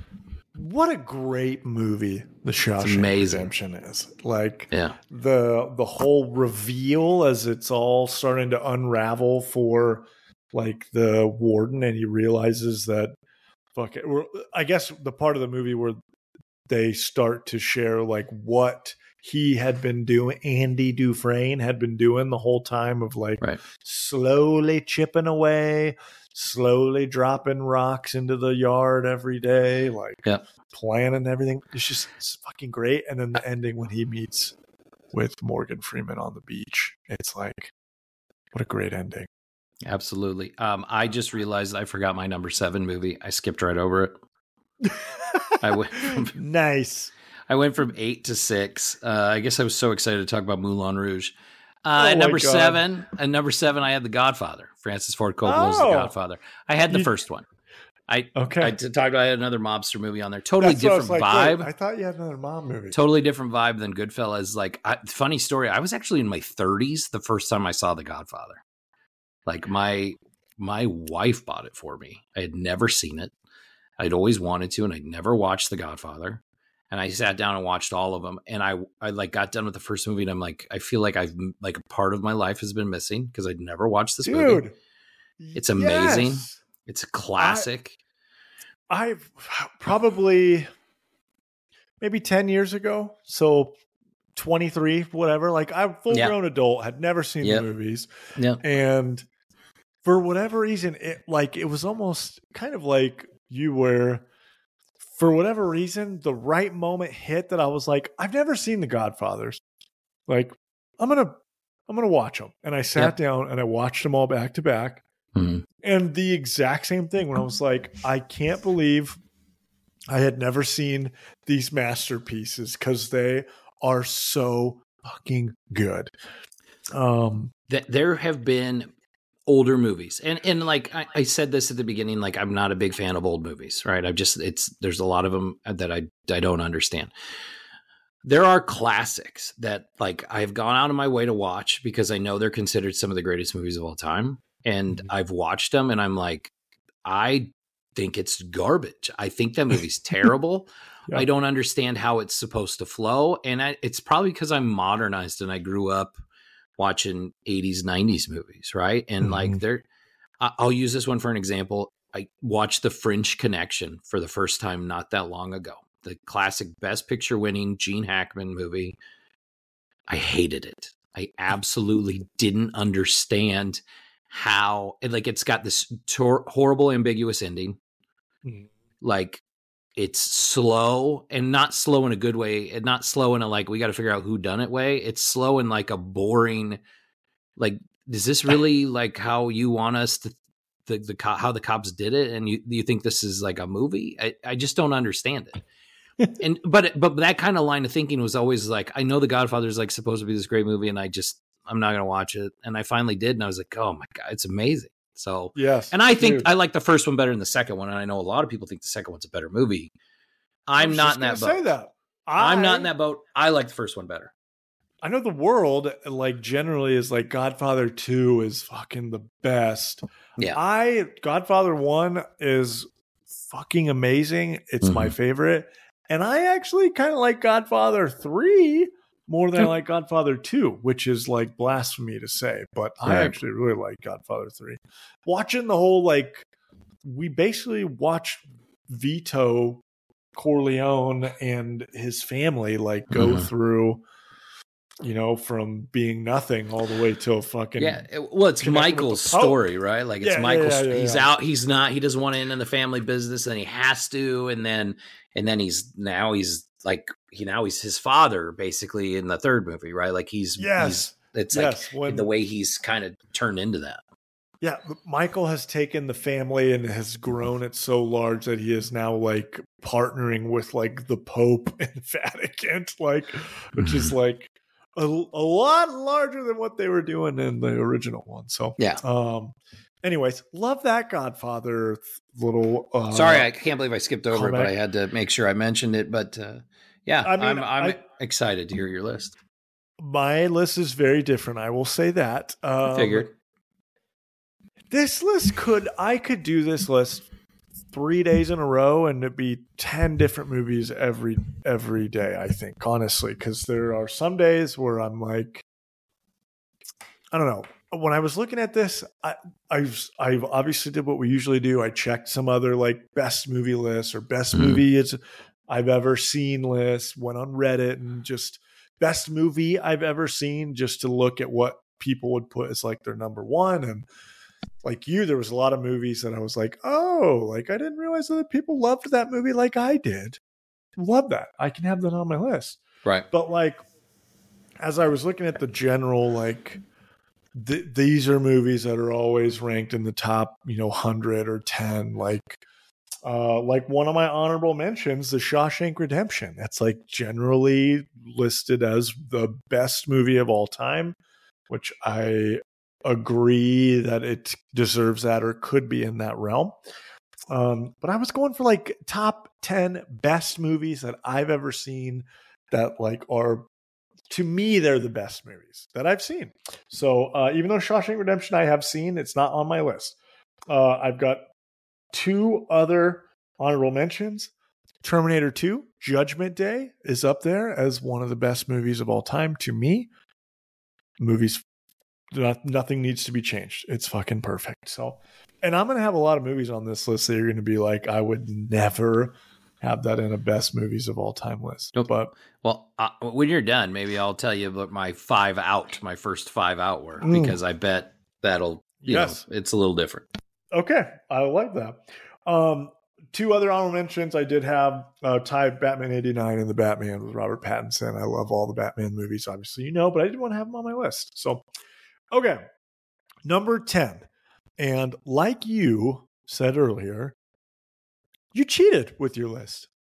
what a great movie The Shawshank amazing. Redemption is. Like yeah, the the whole reveal as it's all starting to unravel for like the warden, and he realizes that fuck it. we're- I guess the part of the movie where they start to share like what he had been doing, Andy Dufresne had been doing the whole time of like right. slowly chipping away, slowly dropping rocks into the yard every day, like Yep. planning everything. It's just it's fucking great. And then the ending when he meets with Morgan Freeman on the beach, it's like, what a great ending. Absolutely. Um, I just realized I forgot my number seven movie. I skipped right over it. I went from, Nice. I went from eight to six. Uh, I guess I was so excited to talk about Moulin Rouge. Uh, Oh at my number God. seven, at number seven, I had The Godfather. Francis Ford Coppola's Oh. The Godfather. I had the You- first one. I Okay. I t- talked. I had another mobster movie on there. Totally That's what I was different like, vibe. wait, I thought you had another mom movie. Totally different vibe than Goodfellas. Like, I, funny story. I was actually in my thirties the first time I saw The Godfather. Like my my wife bought it for me. I had never seen it. I'd always wanted to, and I'd never watched The Godfather. And I sat down and watched all of them. And I I like got done with the first movie, and I'm like, I feel like I've like a part of my life has been missing because I'd never watched this movie. Dude. It's amazing. yes. It's a classic. I've probably maybe ten years ago. So twenty-three, whatever. Like I'm a full Yeah. grown adult, had never seen Yep. the movies. Yeah. And for whatever reason, it like it was almost kind of like you were for whatever reason, the right moment hit that I was like, I've never seen The Godfathers. Like, I'm gonna I'm gonna watch them. And I sat Yep. down and I watched them all back to back. Mhm. And the exact same thing when I was like, I can't believe I had never seen these masterpieces because they are so fucking good. Um, That there have been older movies, and and like I, I said this at the beginning, like I'm not a big fan of old movies, right? I've just it's there's a lot of them that I I don't understand. There are classics that like I've gone out of my way to watch because I know they're considered some of the greatest movies of all time, and mm-hmm. I've watched them, and I'm like, I think it's garbage. I think that movie's terrible. Yeah. I don't understand how it's supposed to flow, and I, it's probably because I'm modernized and I grew up watching eighties, nineties movies, right? And mm-hmm. like they're, I'll use this one for an example. I watched The French Connection for the first time not that long ago. The classic Best Picture winning Gene Hackman movie. I hated it. I absolutely didn't understand how, like, it's got this tor- horrible, ambiguous ending. Mm-hmm. Like, it's slow, and not slow in a good way, and not slow in a, like, we got to figure out who done it way. It's slow in, like, a boring, like, is this really, like, how you want us to, the, the how the cops did it? And you, you think this is, like, a movie? I, I just don't understand it. and but but that kind of line of thinking was always like, I know The Godfather is like supposed to be this great movie, and I just I'm not gonna watch it. And I finally did, and I was like, oh my god, it's amazing. So yes, and I think dude. I like the first one better than the second one, and I know a lot of people think the second one's a better movie. I'm not in that boat. Say that. I, I'm not in that boat. I like the first one better. I know the world like generally is like Godfather two is fucking the best. Yeah, I Godfather one is fucking amazing. It's mm-hmm. my favorite. And I actually kind of like Godfather three more than I like Godfather two, which is like blasphemy to say, but I right. actually really like Godfather three. Watching the whole, like, we basically watched Vito Corleone and his family like go mm-hmm. through, you know, from being nothing all the way till fucking yeah. Well, it's Michael's story, right? Like it's yeah, Michael's. Yeah, yeah, yeah, he's yeah. out. He's not. He doesn't want to end in the family business, and he has to. And then, and then he's now he's like he now he's his father basically in the third movie, right? Like he's yes. He's, it's yes. like when, the way he's kind of turned into that. Yeah, Michael has taken the family and has grown it so large that he is now like partnering with like the Pope and Vatican, like which is like. A, a lot larger than what they were doing in the original one. So, yeah. Um, anyways, love that Godfather little. Uh, Sorry, I can't believe I skipped over comment. it, but I had to make sure I mentioned it. But uh, yeah, I mean, I'm, I'm I, excited to hear your list. My list is very different. I will say that. Um, I figured. This list could, I could do this list three days in a row and it'd be ten different movies every every day, I think, honestly, because there are some days where I'm like, I don't know. When I was looking at this, I I've I've obviously did what we usually do. I checked some other like best movie lists or best mm-hmm. movies I've ever seen lists, went on Reddit and just best movie I've ever seen just to look at what people would put as like their number one. And like you, there was a lot of movies that I was like, oh, like I didn't realize that people loved that movie like I did. Love that. I can have that on my list. Right. But like, as I was looking at the general, like th- these are movies that are always ranked in the top, you know, one hundred or ten. Like, uh, like one of my honorable mentions, The Shawshank Redemption. That's like generally listed as the best movie of all time, which I agree that it deserves that or could be in that realm. Um, but I was going for like top ten best movies that I've ever seen that like are, to me, they're the best movies that I've seen. So uh, even though Shawshank Redemption I have seen, it's not on my list. Uh, I've got two other honorable mentions. Terminator two, Judgment Day is up there as one of the best movies of all time to me. Movies Not, nothing needs to be changed. It's fucking perfect. So, and I'm going to have a lot of movies on this list that you're going to be like, I would never have that in a best movies of all time list. Nope. But well, uh, when you're done, maybe I'll tell you about my five out, my first five out were, mm. because I bet that'll, you yes, know, it's a little different. Okay. I like that. Um, two other honorable mentions. I did have uh, tied Batman eighty-nine and The Batman with Robert Pattinson. I love all the Batman movies, obviously, you know, but I didn't want to have them on my list. So, okay, number ten. And like you said earlier, you cheated with your list.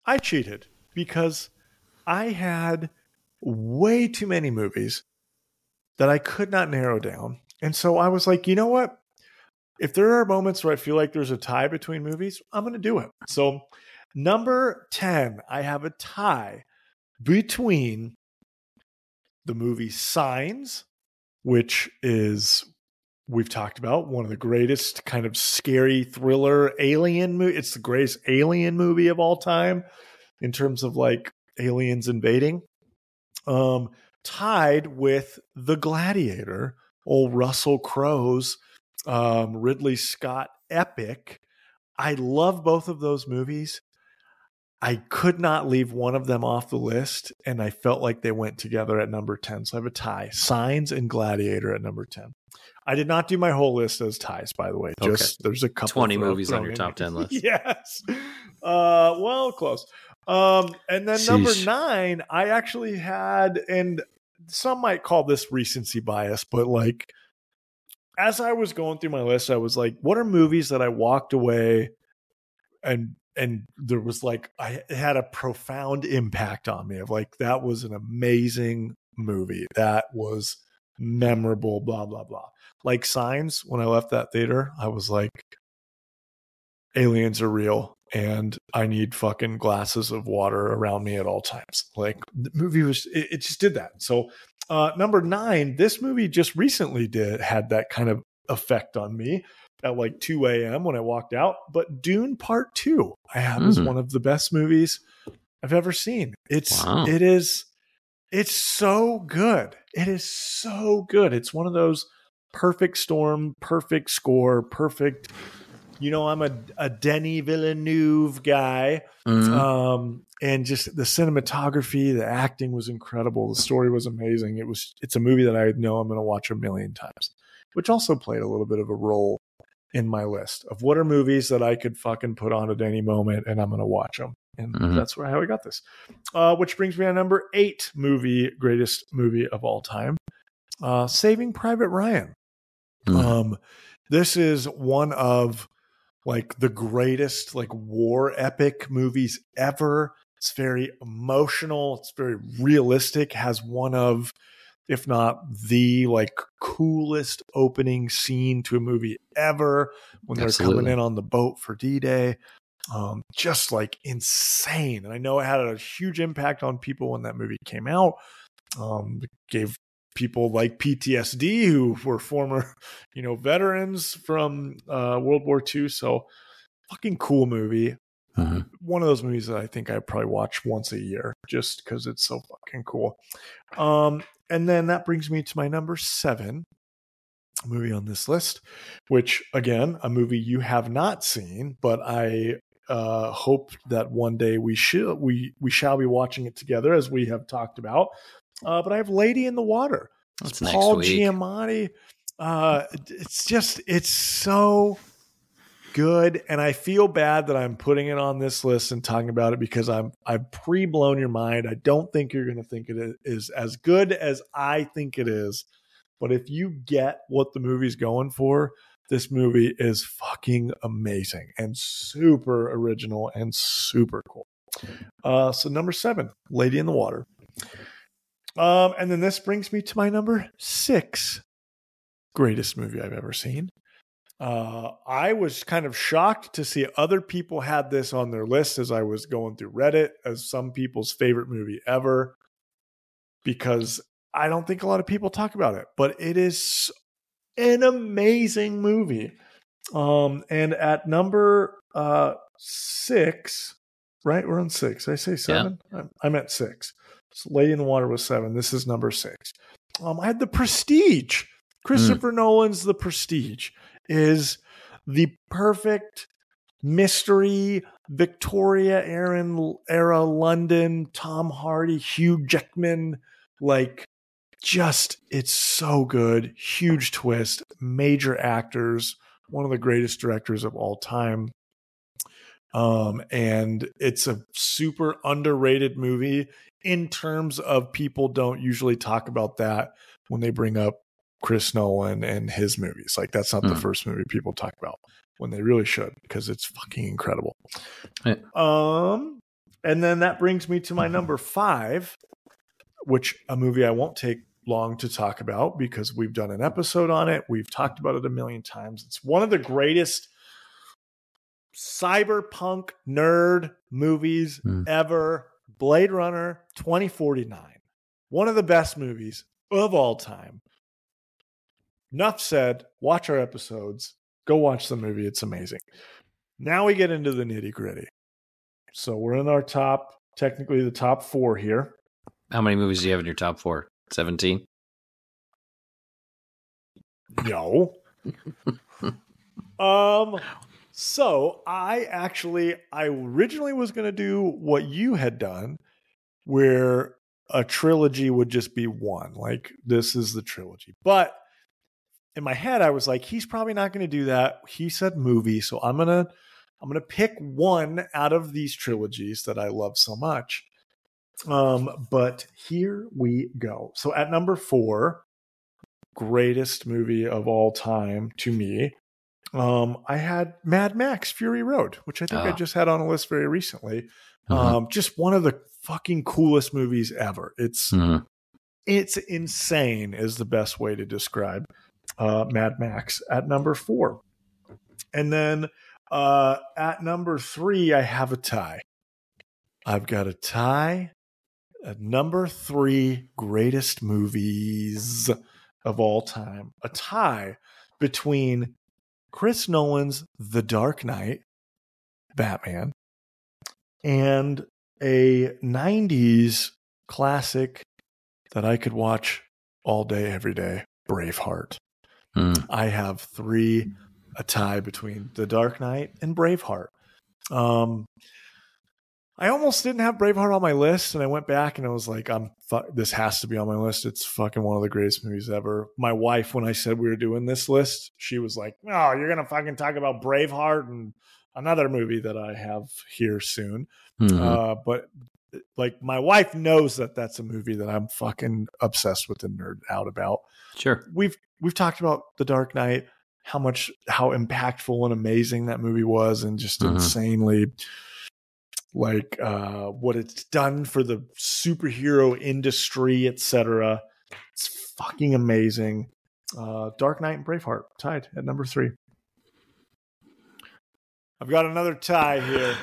I cheated because I had way too many movies that I could not narrow down. And so I was like, you know what? If there are moments where I feel like there's a tie between movies, I'm going to do it. So number ten, I have a tie between the movie Signs, which is, we've talked about, one of the greatest kind of scary thriller alien movie. It's the greatest alien movie of all time in terms of like aliens invading. Um, tied with The Gladiator, old Russell Crowe's um, Ridley Scott epic. I love both of those movies. I could not leave one of them off the list, and I felt like they went together at number ten. So I have a tie. Signs and Gladiator at number ten. I did not do my whole list as ties, by the way. Just okay. There's a couple twenty movies on your top ten list. Yes. Uh, well, close. Um, and then Sheesh. number nine, I actually had, and some might call this recency bias, but like as I was going through my list, I was like, what are movies that I walked away and and there was like, I it had a profound impact on me of like, that was an amazing movie. That was memorable, blah, blah, blah. Like Signs, when I left that theater, I was like, aliens are real and I need fucking glasses of water around me at all times. Like the movie was, it, it just did that. So uh, number nine, this movie just recently did, had that kind of effect on me at like two a.m. when I walked out. But Dune Part Two, I have, mm. is one of the best movies I've ever seen. It's, wow. it is, it's so good. It is so good. It's one of those perfect storm, perfect score, perfect. You know, I'm a, a Denis Villeneuve guy. Mm-hmm. Um, and just the cinematography, the acting was incredible. The story was amazing. It was, it's a movie that I know I'm going to watch a million times, which also played a little bit of a role in my list of what are movies that I could fucking put on at any moment and I'm going to watch them. And mm-hmm. that's where, how I got this. Uh, which brings me to number eight movie, greatest movie of all time, uh, Saving Private Ryan. Mm-hmm. Um, this is one of like the greatest like war epic movies ever. It's very emotional. It's very realistic. Has one of, if not the like coolest opening scene to a movie ever when they're Absolutely. coming in on the boat for D-Day. Um, just like insane. And I know it had a huge impact on people when that movie came out. Um, it gave people like P T S D who were former, you know, veterans from uh, World War Two. So fucking cool movie. Uh-huh. One of those movies that I think I probably watch once a year just because it's so fucking cool. Um, and then that brings me to my number seven movie on this list, which again, a movie you have not seen, but I uh, hope that one day we should we we shall be watching it together as we have talked about. Uh, but I have Lady in the Water. It's That's Paul next week. Giamatti. Uh, it's just, it's so good. And I feel bad that I'm putting it on this list and talking about it because I'm, I've pre-blown your mind. I don't think you're going to think it is as good as I think it is. But if you get what the movie's going for, this movie is fucking amazing and super original and super cool. Uh, so number seven, Lady in the Water. Um, and then this brings me to my number six greatest movie I've ever seen. Uh, I was kind of shocked to see other people had this on their list as I was going through Reddit as some people's favorite movie ever, because I don't think a lot of people talk about it, but it is an amazing movie. Um, and at number uh, six, right? We're on six. Did I say seven? Yeah. I'm, I'm at six. So Lady in the Water was seven. This is number six. Um, I had The Prestige. Christopher mm. Nolan's The Prestige is the perfect mystery, Victoria era London, Tom Hardy, Hugh Jackman. Like, just, it's so good. Huge twist. Major actors. One of the greatest directors of all time. Um, and it's a super underrated movie in terms of people don't usually talk about that when they bring up Chris Nolan and his movies. Like that's not mm. the first movie people talk about when they really should, because it's fucking incredible. Yeah. Um, And then that brings me to my number five, which a movie I won't take long to talk about because we've done an episode on it. We've talked about it a million times. It's one of the greatest cyberpunk nerd movies mm. ever. Blade Runner twenty forty-nine. One of the best movies of all time. Enough said. Watch our episodes. Go watch the movie. It's amazing. Now we get into the nitty gritty. So we're in our top, technically the top four here. How many movies do you have in your top four? seventeen? No. um, so I actually, I originally was going to do what you had done, where a trilogy would just be one. Like, this is the trilogy. But in my head, I was like, he's probably not going to do that. He said movie, so I'm going to I'm going to pick one out of these trilogies that I love so much. Um, but here we go. So at number four, greatest movie of all time to me, um, I had Mad Max Fury Road, which I think oh. I just had on a list very recently. Mm-hmm. Um, just one of the fucking coolest movies ever. It's mm-hmm. it's insane is the best way to describe uh, Mad Max at number four. And then uh, at number three, I have a tie. I've got a tie at number three greatest movies of all time. A tie between Chris Nolan's The Dark Knight, Batman, and a nineties classic that I could watch all day, every day, Braveheart. Mm. I have three, a tie between The Dark Knight and Braveheart. Um, I almost didn't have Braveheart on my list, and I went back and I was like, "I'm fu- this has to be on my list. It's fucking one of the greatest movies ever." My wife, when I said we were doing this list, she was like, "Oh, you're gonna fucking talk about Braveheart and another movie that I have here soon." Mm-hmm. Uh, but like, my wife knows that that's a movie that I'm fucking obsessed with and nerd out about. Sure, we've we've talked about The Dark Knight, how much how impactful and amazing that movie was, and just mm-hmm. insanely. Like uh, what it's done for the superhero industry, et cetera. It's fucking amazing. Uh, Dark Knight and Braveheart tied at number three. I've got another tie here.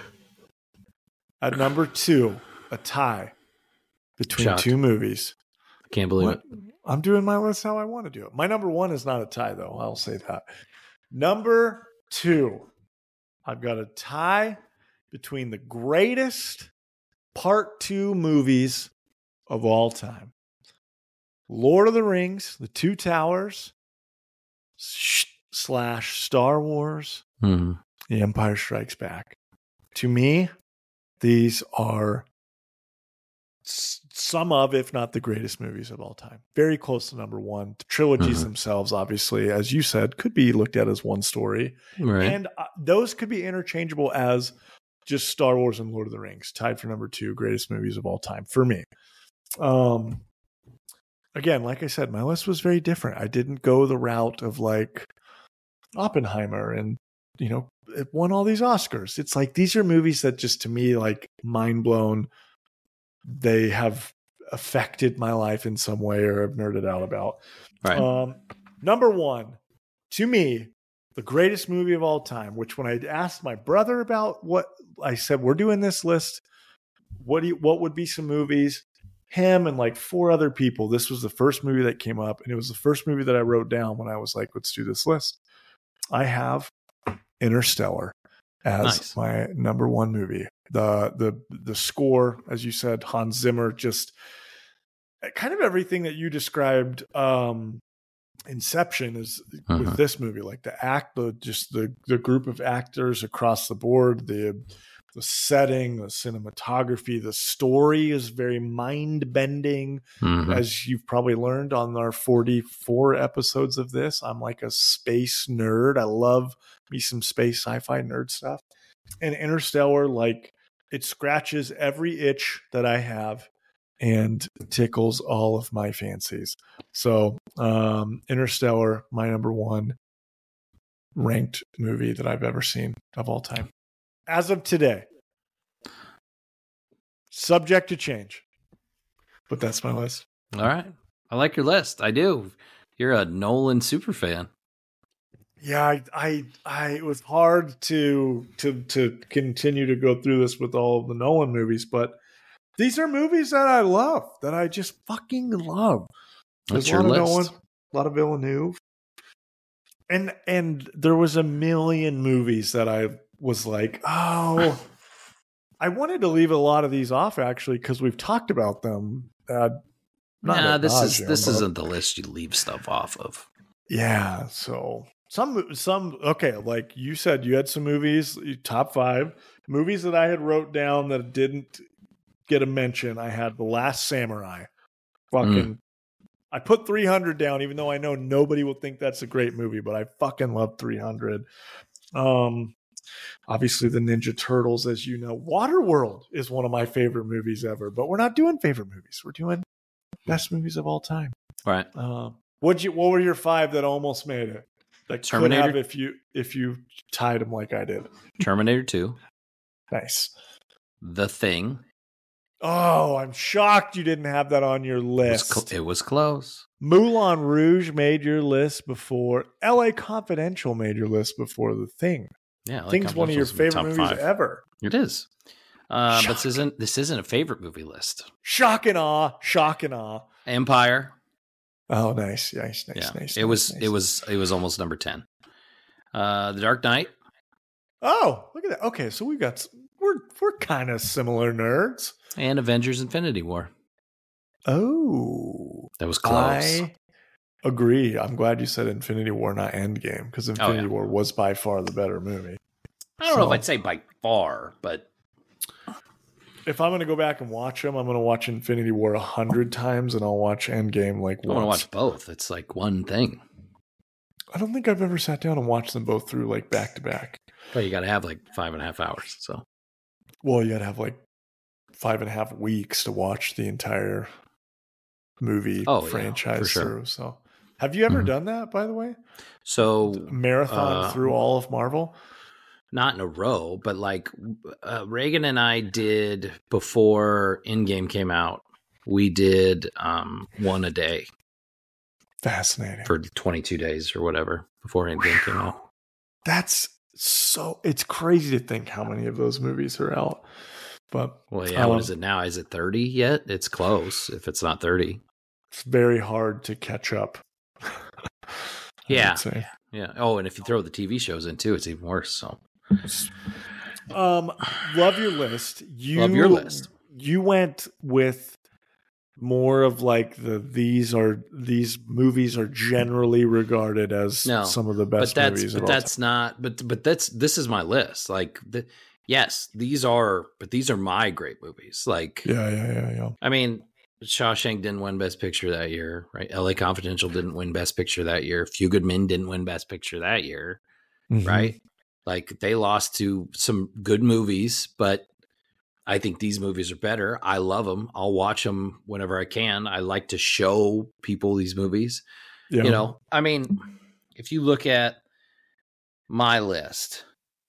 At number two, a tie between Shocked. two movies. I can't believe what? it. I'm doing my list how I want to do it. My number one is not a tie, though. I'll say that. Number two, I've got a tie between the greatest part two movies of all time. Lord of the Rings, The Two Towers, sh- slash Star Wars, mm-hmm. The Empire Strikes Back. To me, these are s- some of, if not the greatest movies of all time. Very close to number one. The trilogies mm-hmm. themselves, obviously, as you said, could be looked at as one story. Right. And uh, those could be interchangeable as just Star Wars and Lord of the Rings, tied for number two greatest movies of all time for me. Um, again, like I said, my list was very different. I didn't go the route of like Oppenheimer and, you know, it won all these Oscars. It's like, these are movies that just, to me, like, mind blown. They have affected my life in some way or have nerded out about. Right. Um, number one, to me, the greatest movie of all time, which when I asked my brother about what I said, we're doing this list, what do you, what would be some movies? Him and like four other people, this was the first movie that came up, and it was the first movie that I wrote down when I was like, let's do this list. I have Interstellar as nice. my number one movie. The the the score, as you said, Hans Zimmer, just kind of everything that you described. Um, Inception is uh-huh. with this movie, like the act, the just the the group of actors across the board, the the setting, the cinematography, the story is very mind bending. Mm-hmm. As you've probably learned on our forty-four episodes of this, I'm like a space nerd. I love me some space sci-fi nerd stuff. And Interstellar, like, it scratches every itch that I have and tickles all of my fancies. So um, Interstellar, my number one ranked movie that I've ever seen of all time. As of today. subject to change. But that's my list. All right. I like your list. I do. You're a Nolan super fan. Yeah, I, I, I, it was hard to to to continue to go through this with all of the Nolan movies, but these are movies that I love, that I just fucking love. There's What's your a lot list? of Nolan, a lot of Villeneuve, and and there was a million movies that I was like, oh, I wanted to leave a lot of these off actually because we've talked about them. Uh, not Nah, ad this is nauseam, this but- isn't the list you leave stuff off of. Yeah, so some some okay, like you said, you had some movies, top five movies that I had wrote down that didn't get a mention. I had The Last Samurai. Fucking, I put three hundred down, even though I know nobody will think that's a great movie, but I fucking love three hundred. Um, obviously the Ninja Turtles, as you know. Waterworld is one of my favorite movies ever, but we're not doing favorite movies. We're doing best movies of all time. All right. Uh, what you? What were your five that almost made it? That could Terminator? have if you if you tied them like I did. Terminator two, Nice. The Thing. Oh, I'm shocked you didn't have that on your It was, list. cl- it was close. Moulin Rouge made your list before. L A Confidential made your list before The Thing. Yeah, like Thing's one of your favorite movies ever. It is. Uh, but this Shock. isn't this isn't a favorite movie list. Shock and awe. Shock and awe. Empire. Oh, nice, nice, nice, Yeah, nice. it was nice, it was it was almost number ten. Uh, The Dark Knight. Oh, look at that. Okay, so we got s- we're we're kind of similar nerds. And Avengers Infinity War. Oh, That was close. I agree. I'm glad you said Infinity War, not Endgame, because Infinity yeah. War was by far the better movie. I don't know So- if I'd say by far, but If I'm going to go back and watch them, I'm going to watch Infinity War a hundred times, and I'll watch Endgame like I want to once. watch both. It's like one thing. I don't think I've ever sat down and watched them both through like back to back. But you got to have like five and a half hours. So Well, you got to have like five and a half weeks to watch the entire movie Oh, yeah, franchise for sure. through. So, have you ever Mhm. done that? By the way, so marathon uh, through all of Marvel. not in a row, but like uh, Reagan and I did before Endgame came out. We did um, one a day Fascinating. for twenty-two days or whatever before Endgame came out. That's so. It's crazy to think how many of those movies are out. But Well, yeah. Um, What is it now? Is it thirty yet? It's close. If it's not thirty, it's very hard to catch up. I would Yeah. say. yeah. Oh, and if you throw the T V shows in too, it's even worse. So Um, love your list. You Love your list. You went with more of like the these are these movies are generally regarded as No, some of the but best that's movies. but of all that's not but but that's this is my list. Like the, yes, these are but these are my great movies. Like time. Yeah, yeah, yeah, yeah. I mean, Shawshank didn't win Best Picture that year, right? L A Confidential didn't win Best Picture that year. Few Good Men didn't win Best Picture that year, Mhm. right? Like they lost to some good movies, but I think these movies are better. I love them. I'll watch them whenever I can. I like to show people these movies. Yeah. You know, I mean, if you look at my list,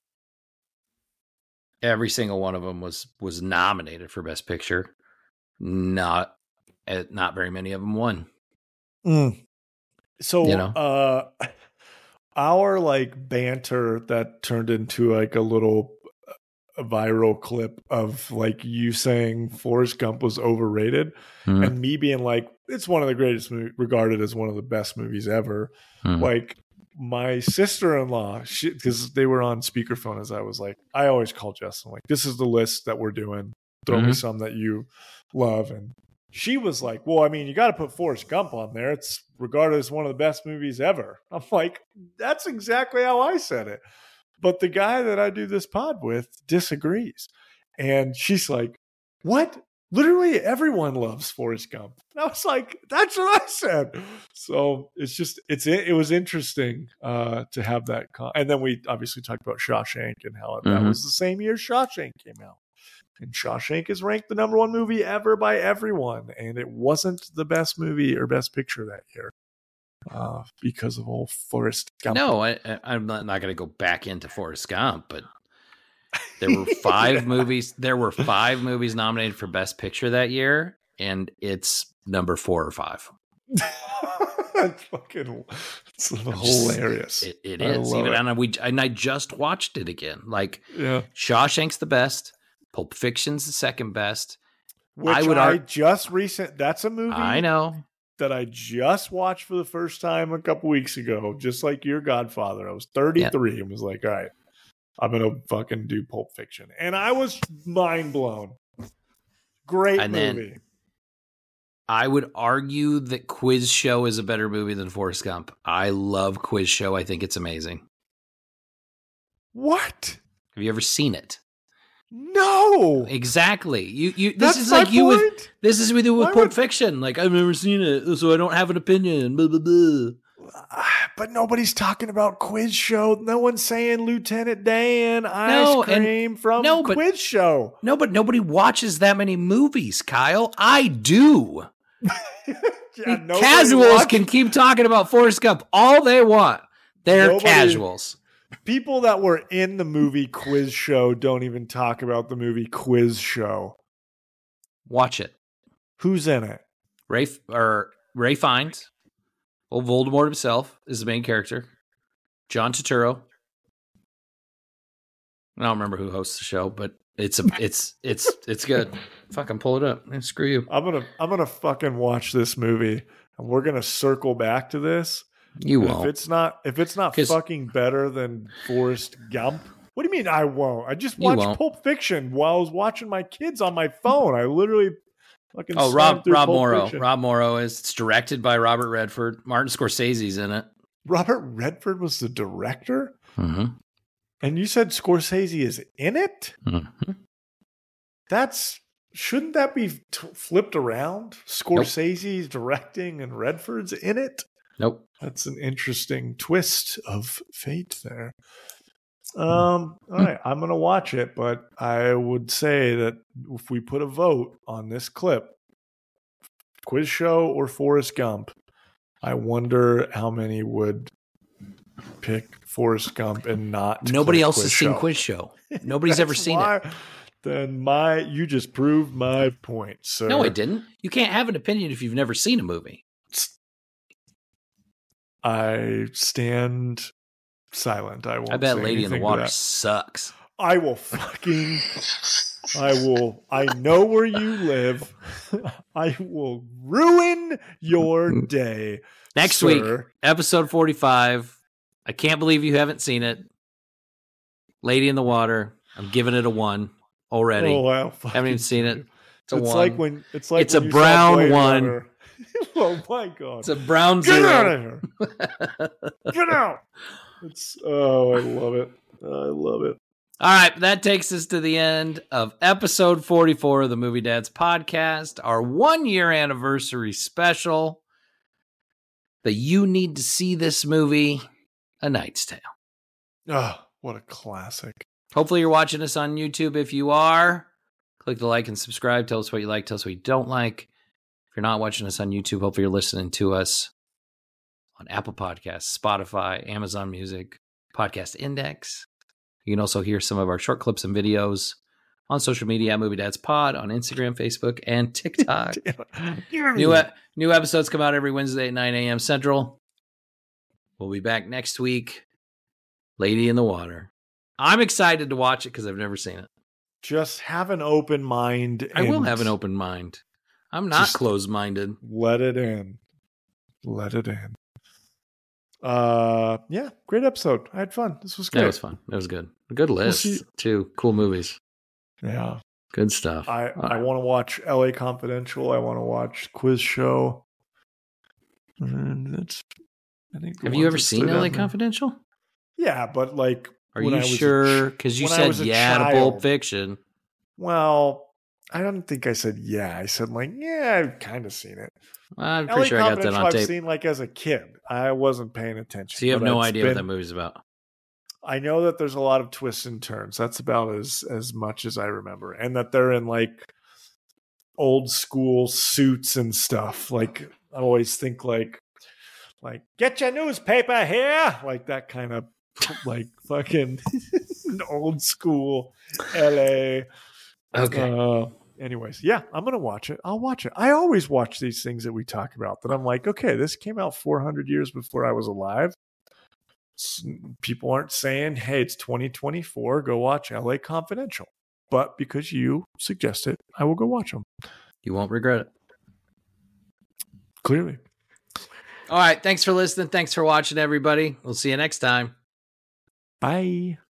every single one of them was was nominated for Best Picture. Not, eh, not very many of them won. Mm. So, You know? uh, our like banter that turned into like a little uh, viral clip of like you saying Forrest Gump was overrated, Mhm. and me being like, it's one of the greatest, mo- regarded as one of the best movies ever. Mhm. Like my sister-in-law, because they were on speakerphone as I was like, I always call Justin like, this is the list that we're doing. Throw me Mhm. some that you love. And she was like, well, I mean, you got to put Forrest Gump on there. It's regarded as one of the best movies ever. I'm like, that's exactly how I said it. But the guy that I do this pod with disagrees. And she's like, what? Literally everyone loves Forrest Gump. And I was like, that's what I said. So it's just, it's, it was interesting uh, to have that. Con- and then we obviously talked about Shawshank and how that Mhm. was the same year Shawshank came out. And Shawshank is ranked the number one movie ever by everyone. And it wasn't the best movie or best picture that year uh, because of old Forrest Gump. No, I, I- I'm not, not going to go back into Forrest Gump, but There were five movies. There were five movies nominated for Best Picture that year, and it's number four or five. That's fucking it's hilarious. It, it I is. love Even it. and we and I just watched it again. Like Yeah. Shawshank's the best. Pulp Fiction's the second best. Which I I would I arg- just recent. That's a movie I know. that I just watched for the first time a couple weeks ago. Just like your Godfather, I was thirty-three and was like, "All right, I'm gonna fucking do Pulp Fiction," and I was mind blown. Great And then- movie. I would argue that Quiz Show is a better movie than Forrest Gump. I love Quiz Show. I think it's amazing. What? Have you ever seen it? No. Exactly. You you this That's is my like you with point. this is with you with Why Pulp would- Fiction. Like I've never seen it, so I don't have an opinion. Blah, blah, blah. Ah, But nobody's talking about Quiz Show. No one's saying Lieutenant Dan ice No, and- cream from no, but- Quiz Show. No, but nobody watches that many movies, Kyle. I do. Yeah, nobody Casuals watch- can keep talking about Forrest Gump all they want. They're Nobody- casuals. People that were in the movie Quiz Show don't even talk about the movie Quiz Show. Watch it. Who's in it? Ray or Ray Fiennes, old Voldemort himself, is the main character. John Turturro. I don't remember who hosts the show, but it's a it's it's it's good. Fucking pull it up. Man, screw you. I'm gonna I'm gonna fucking watch this movie, and we're gonna circle back to this. You And If won't. it's not if it's not 'Cause- fucking better than Forrest Gump. What do you mean I won't? I just You watched won't. Pulp Fiction while I was watching my kids on my phone. I literally fucking Oh, slammed Rob through Rob Pulp Morrow. Fiction. Rob Morrow is it's directed by Robert Redford. Martin Scorsese's in it. Robert Redford was the director, Mm-hmm. and you said Scorsese is in it. Mm-hmm. That's shouldn't that be t- flipped around? Scorsese's directing and Redford's in it. Nope. That's an interesting twist of fate there. Um, all right, I'm gonna watch it, but I would say that if we put a vote on this clip, Quiz Show or Forrest Gump, I wonder how many would pick Forrest Gump and not. Nobody click else Quiz has seen Show. Quiz Show. Nobody's ever That's seen why- it. Then my you just proved my point, sir. No, I didn't. You can't have an opinion if you've never seen a movie. I stand silent. I won't. I bet say Lady in the anything to Water that. sucks. I will fucking. I will. I know where you live. I will ruin your day. Next sir. week, episode forty-five. I can't believe you haven't seen it. Lady in the Water. I'm giving it a one already. Oh, I'll Haven't even seen it. It's a It's one. like when it's like It's a when you saw brown Blade one. Runner. Oh my god! It's a brown Get out of zero. here! Get out! It's oh, I love it. I love it. All right, that takes us to the end of episode forty-four of the Movie Dads podcast, our one year anniversary special. The You Need to See This Movie, A Knight's Tale. Oh, what a classic! Hopefully, you're watching us on YouTube. If you are, click the like and subscribe. Tell us what you like, tell us what you don't like. If you're not watching us on YouTube, hopefully, you're listening to us on Apple Podcasts, Spotify, Amazon Music, Podcast Index. You can also hear some of our short clips and videos on social media at Movie Dads Pod, on Instagram, Facebook, and TikTok. new, e- new episodes come out every Wednesday at nine a.m. Central. We'll be back next week. Lady in the Water. I'm excited to watch it because I've never seen it. Just have an open mind. I will and have an open mind. I'm not Just- closed-minded. Let it in. Let it in. Uh, yeah, great episode. I had fun. This was That great. was fun. That was good. A good list, see- too. Cool movies. Yeah, Good stuff. I All I right. want to watch L A Confidential. I want to watch Quiz Show. And that's. I think. the Have you ones ever that seen stood L A out in- Confidential? Yeah, but like, Are when you I was a sure? ch- Because you when I said was a yeah to Pulp child. Fiction. Well, I don't think I said yeah. I said like yeah. I've kind of seen it. I'm L A pretty sure I got that Confidential on I've tape. seen like as a kid. I wasn't paying attention. So you have but no it's idea what been- that movie's about. I know that there's a lot of twists and turns. That's about as as much as I remember, and that they're in like old school suits and stuff. Like I always think like like get your newspaper here, like that kind of like fucking old school L A. Okay. Uh, anyways, yeah, I'm gonna watch it. I'll watch it. I always watch these things that we talk about. That I'm like, okay, this came out four hundred years before I was alive. S- People aren't saying, hey, it's twenty twenty-four. Go watch L A Confidential. But because you suggest it, I will go watch them. You won't regret it. Clearly. All right. Thanks for listening. Thanks for watching, everybody. We'll see you next time. Bye.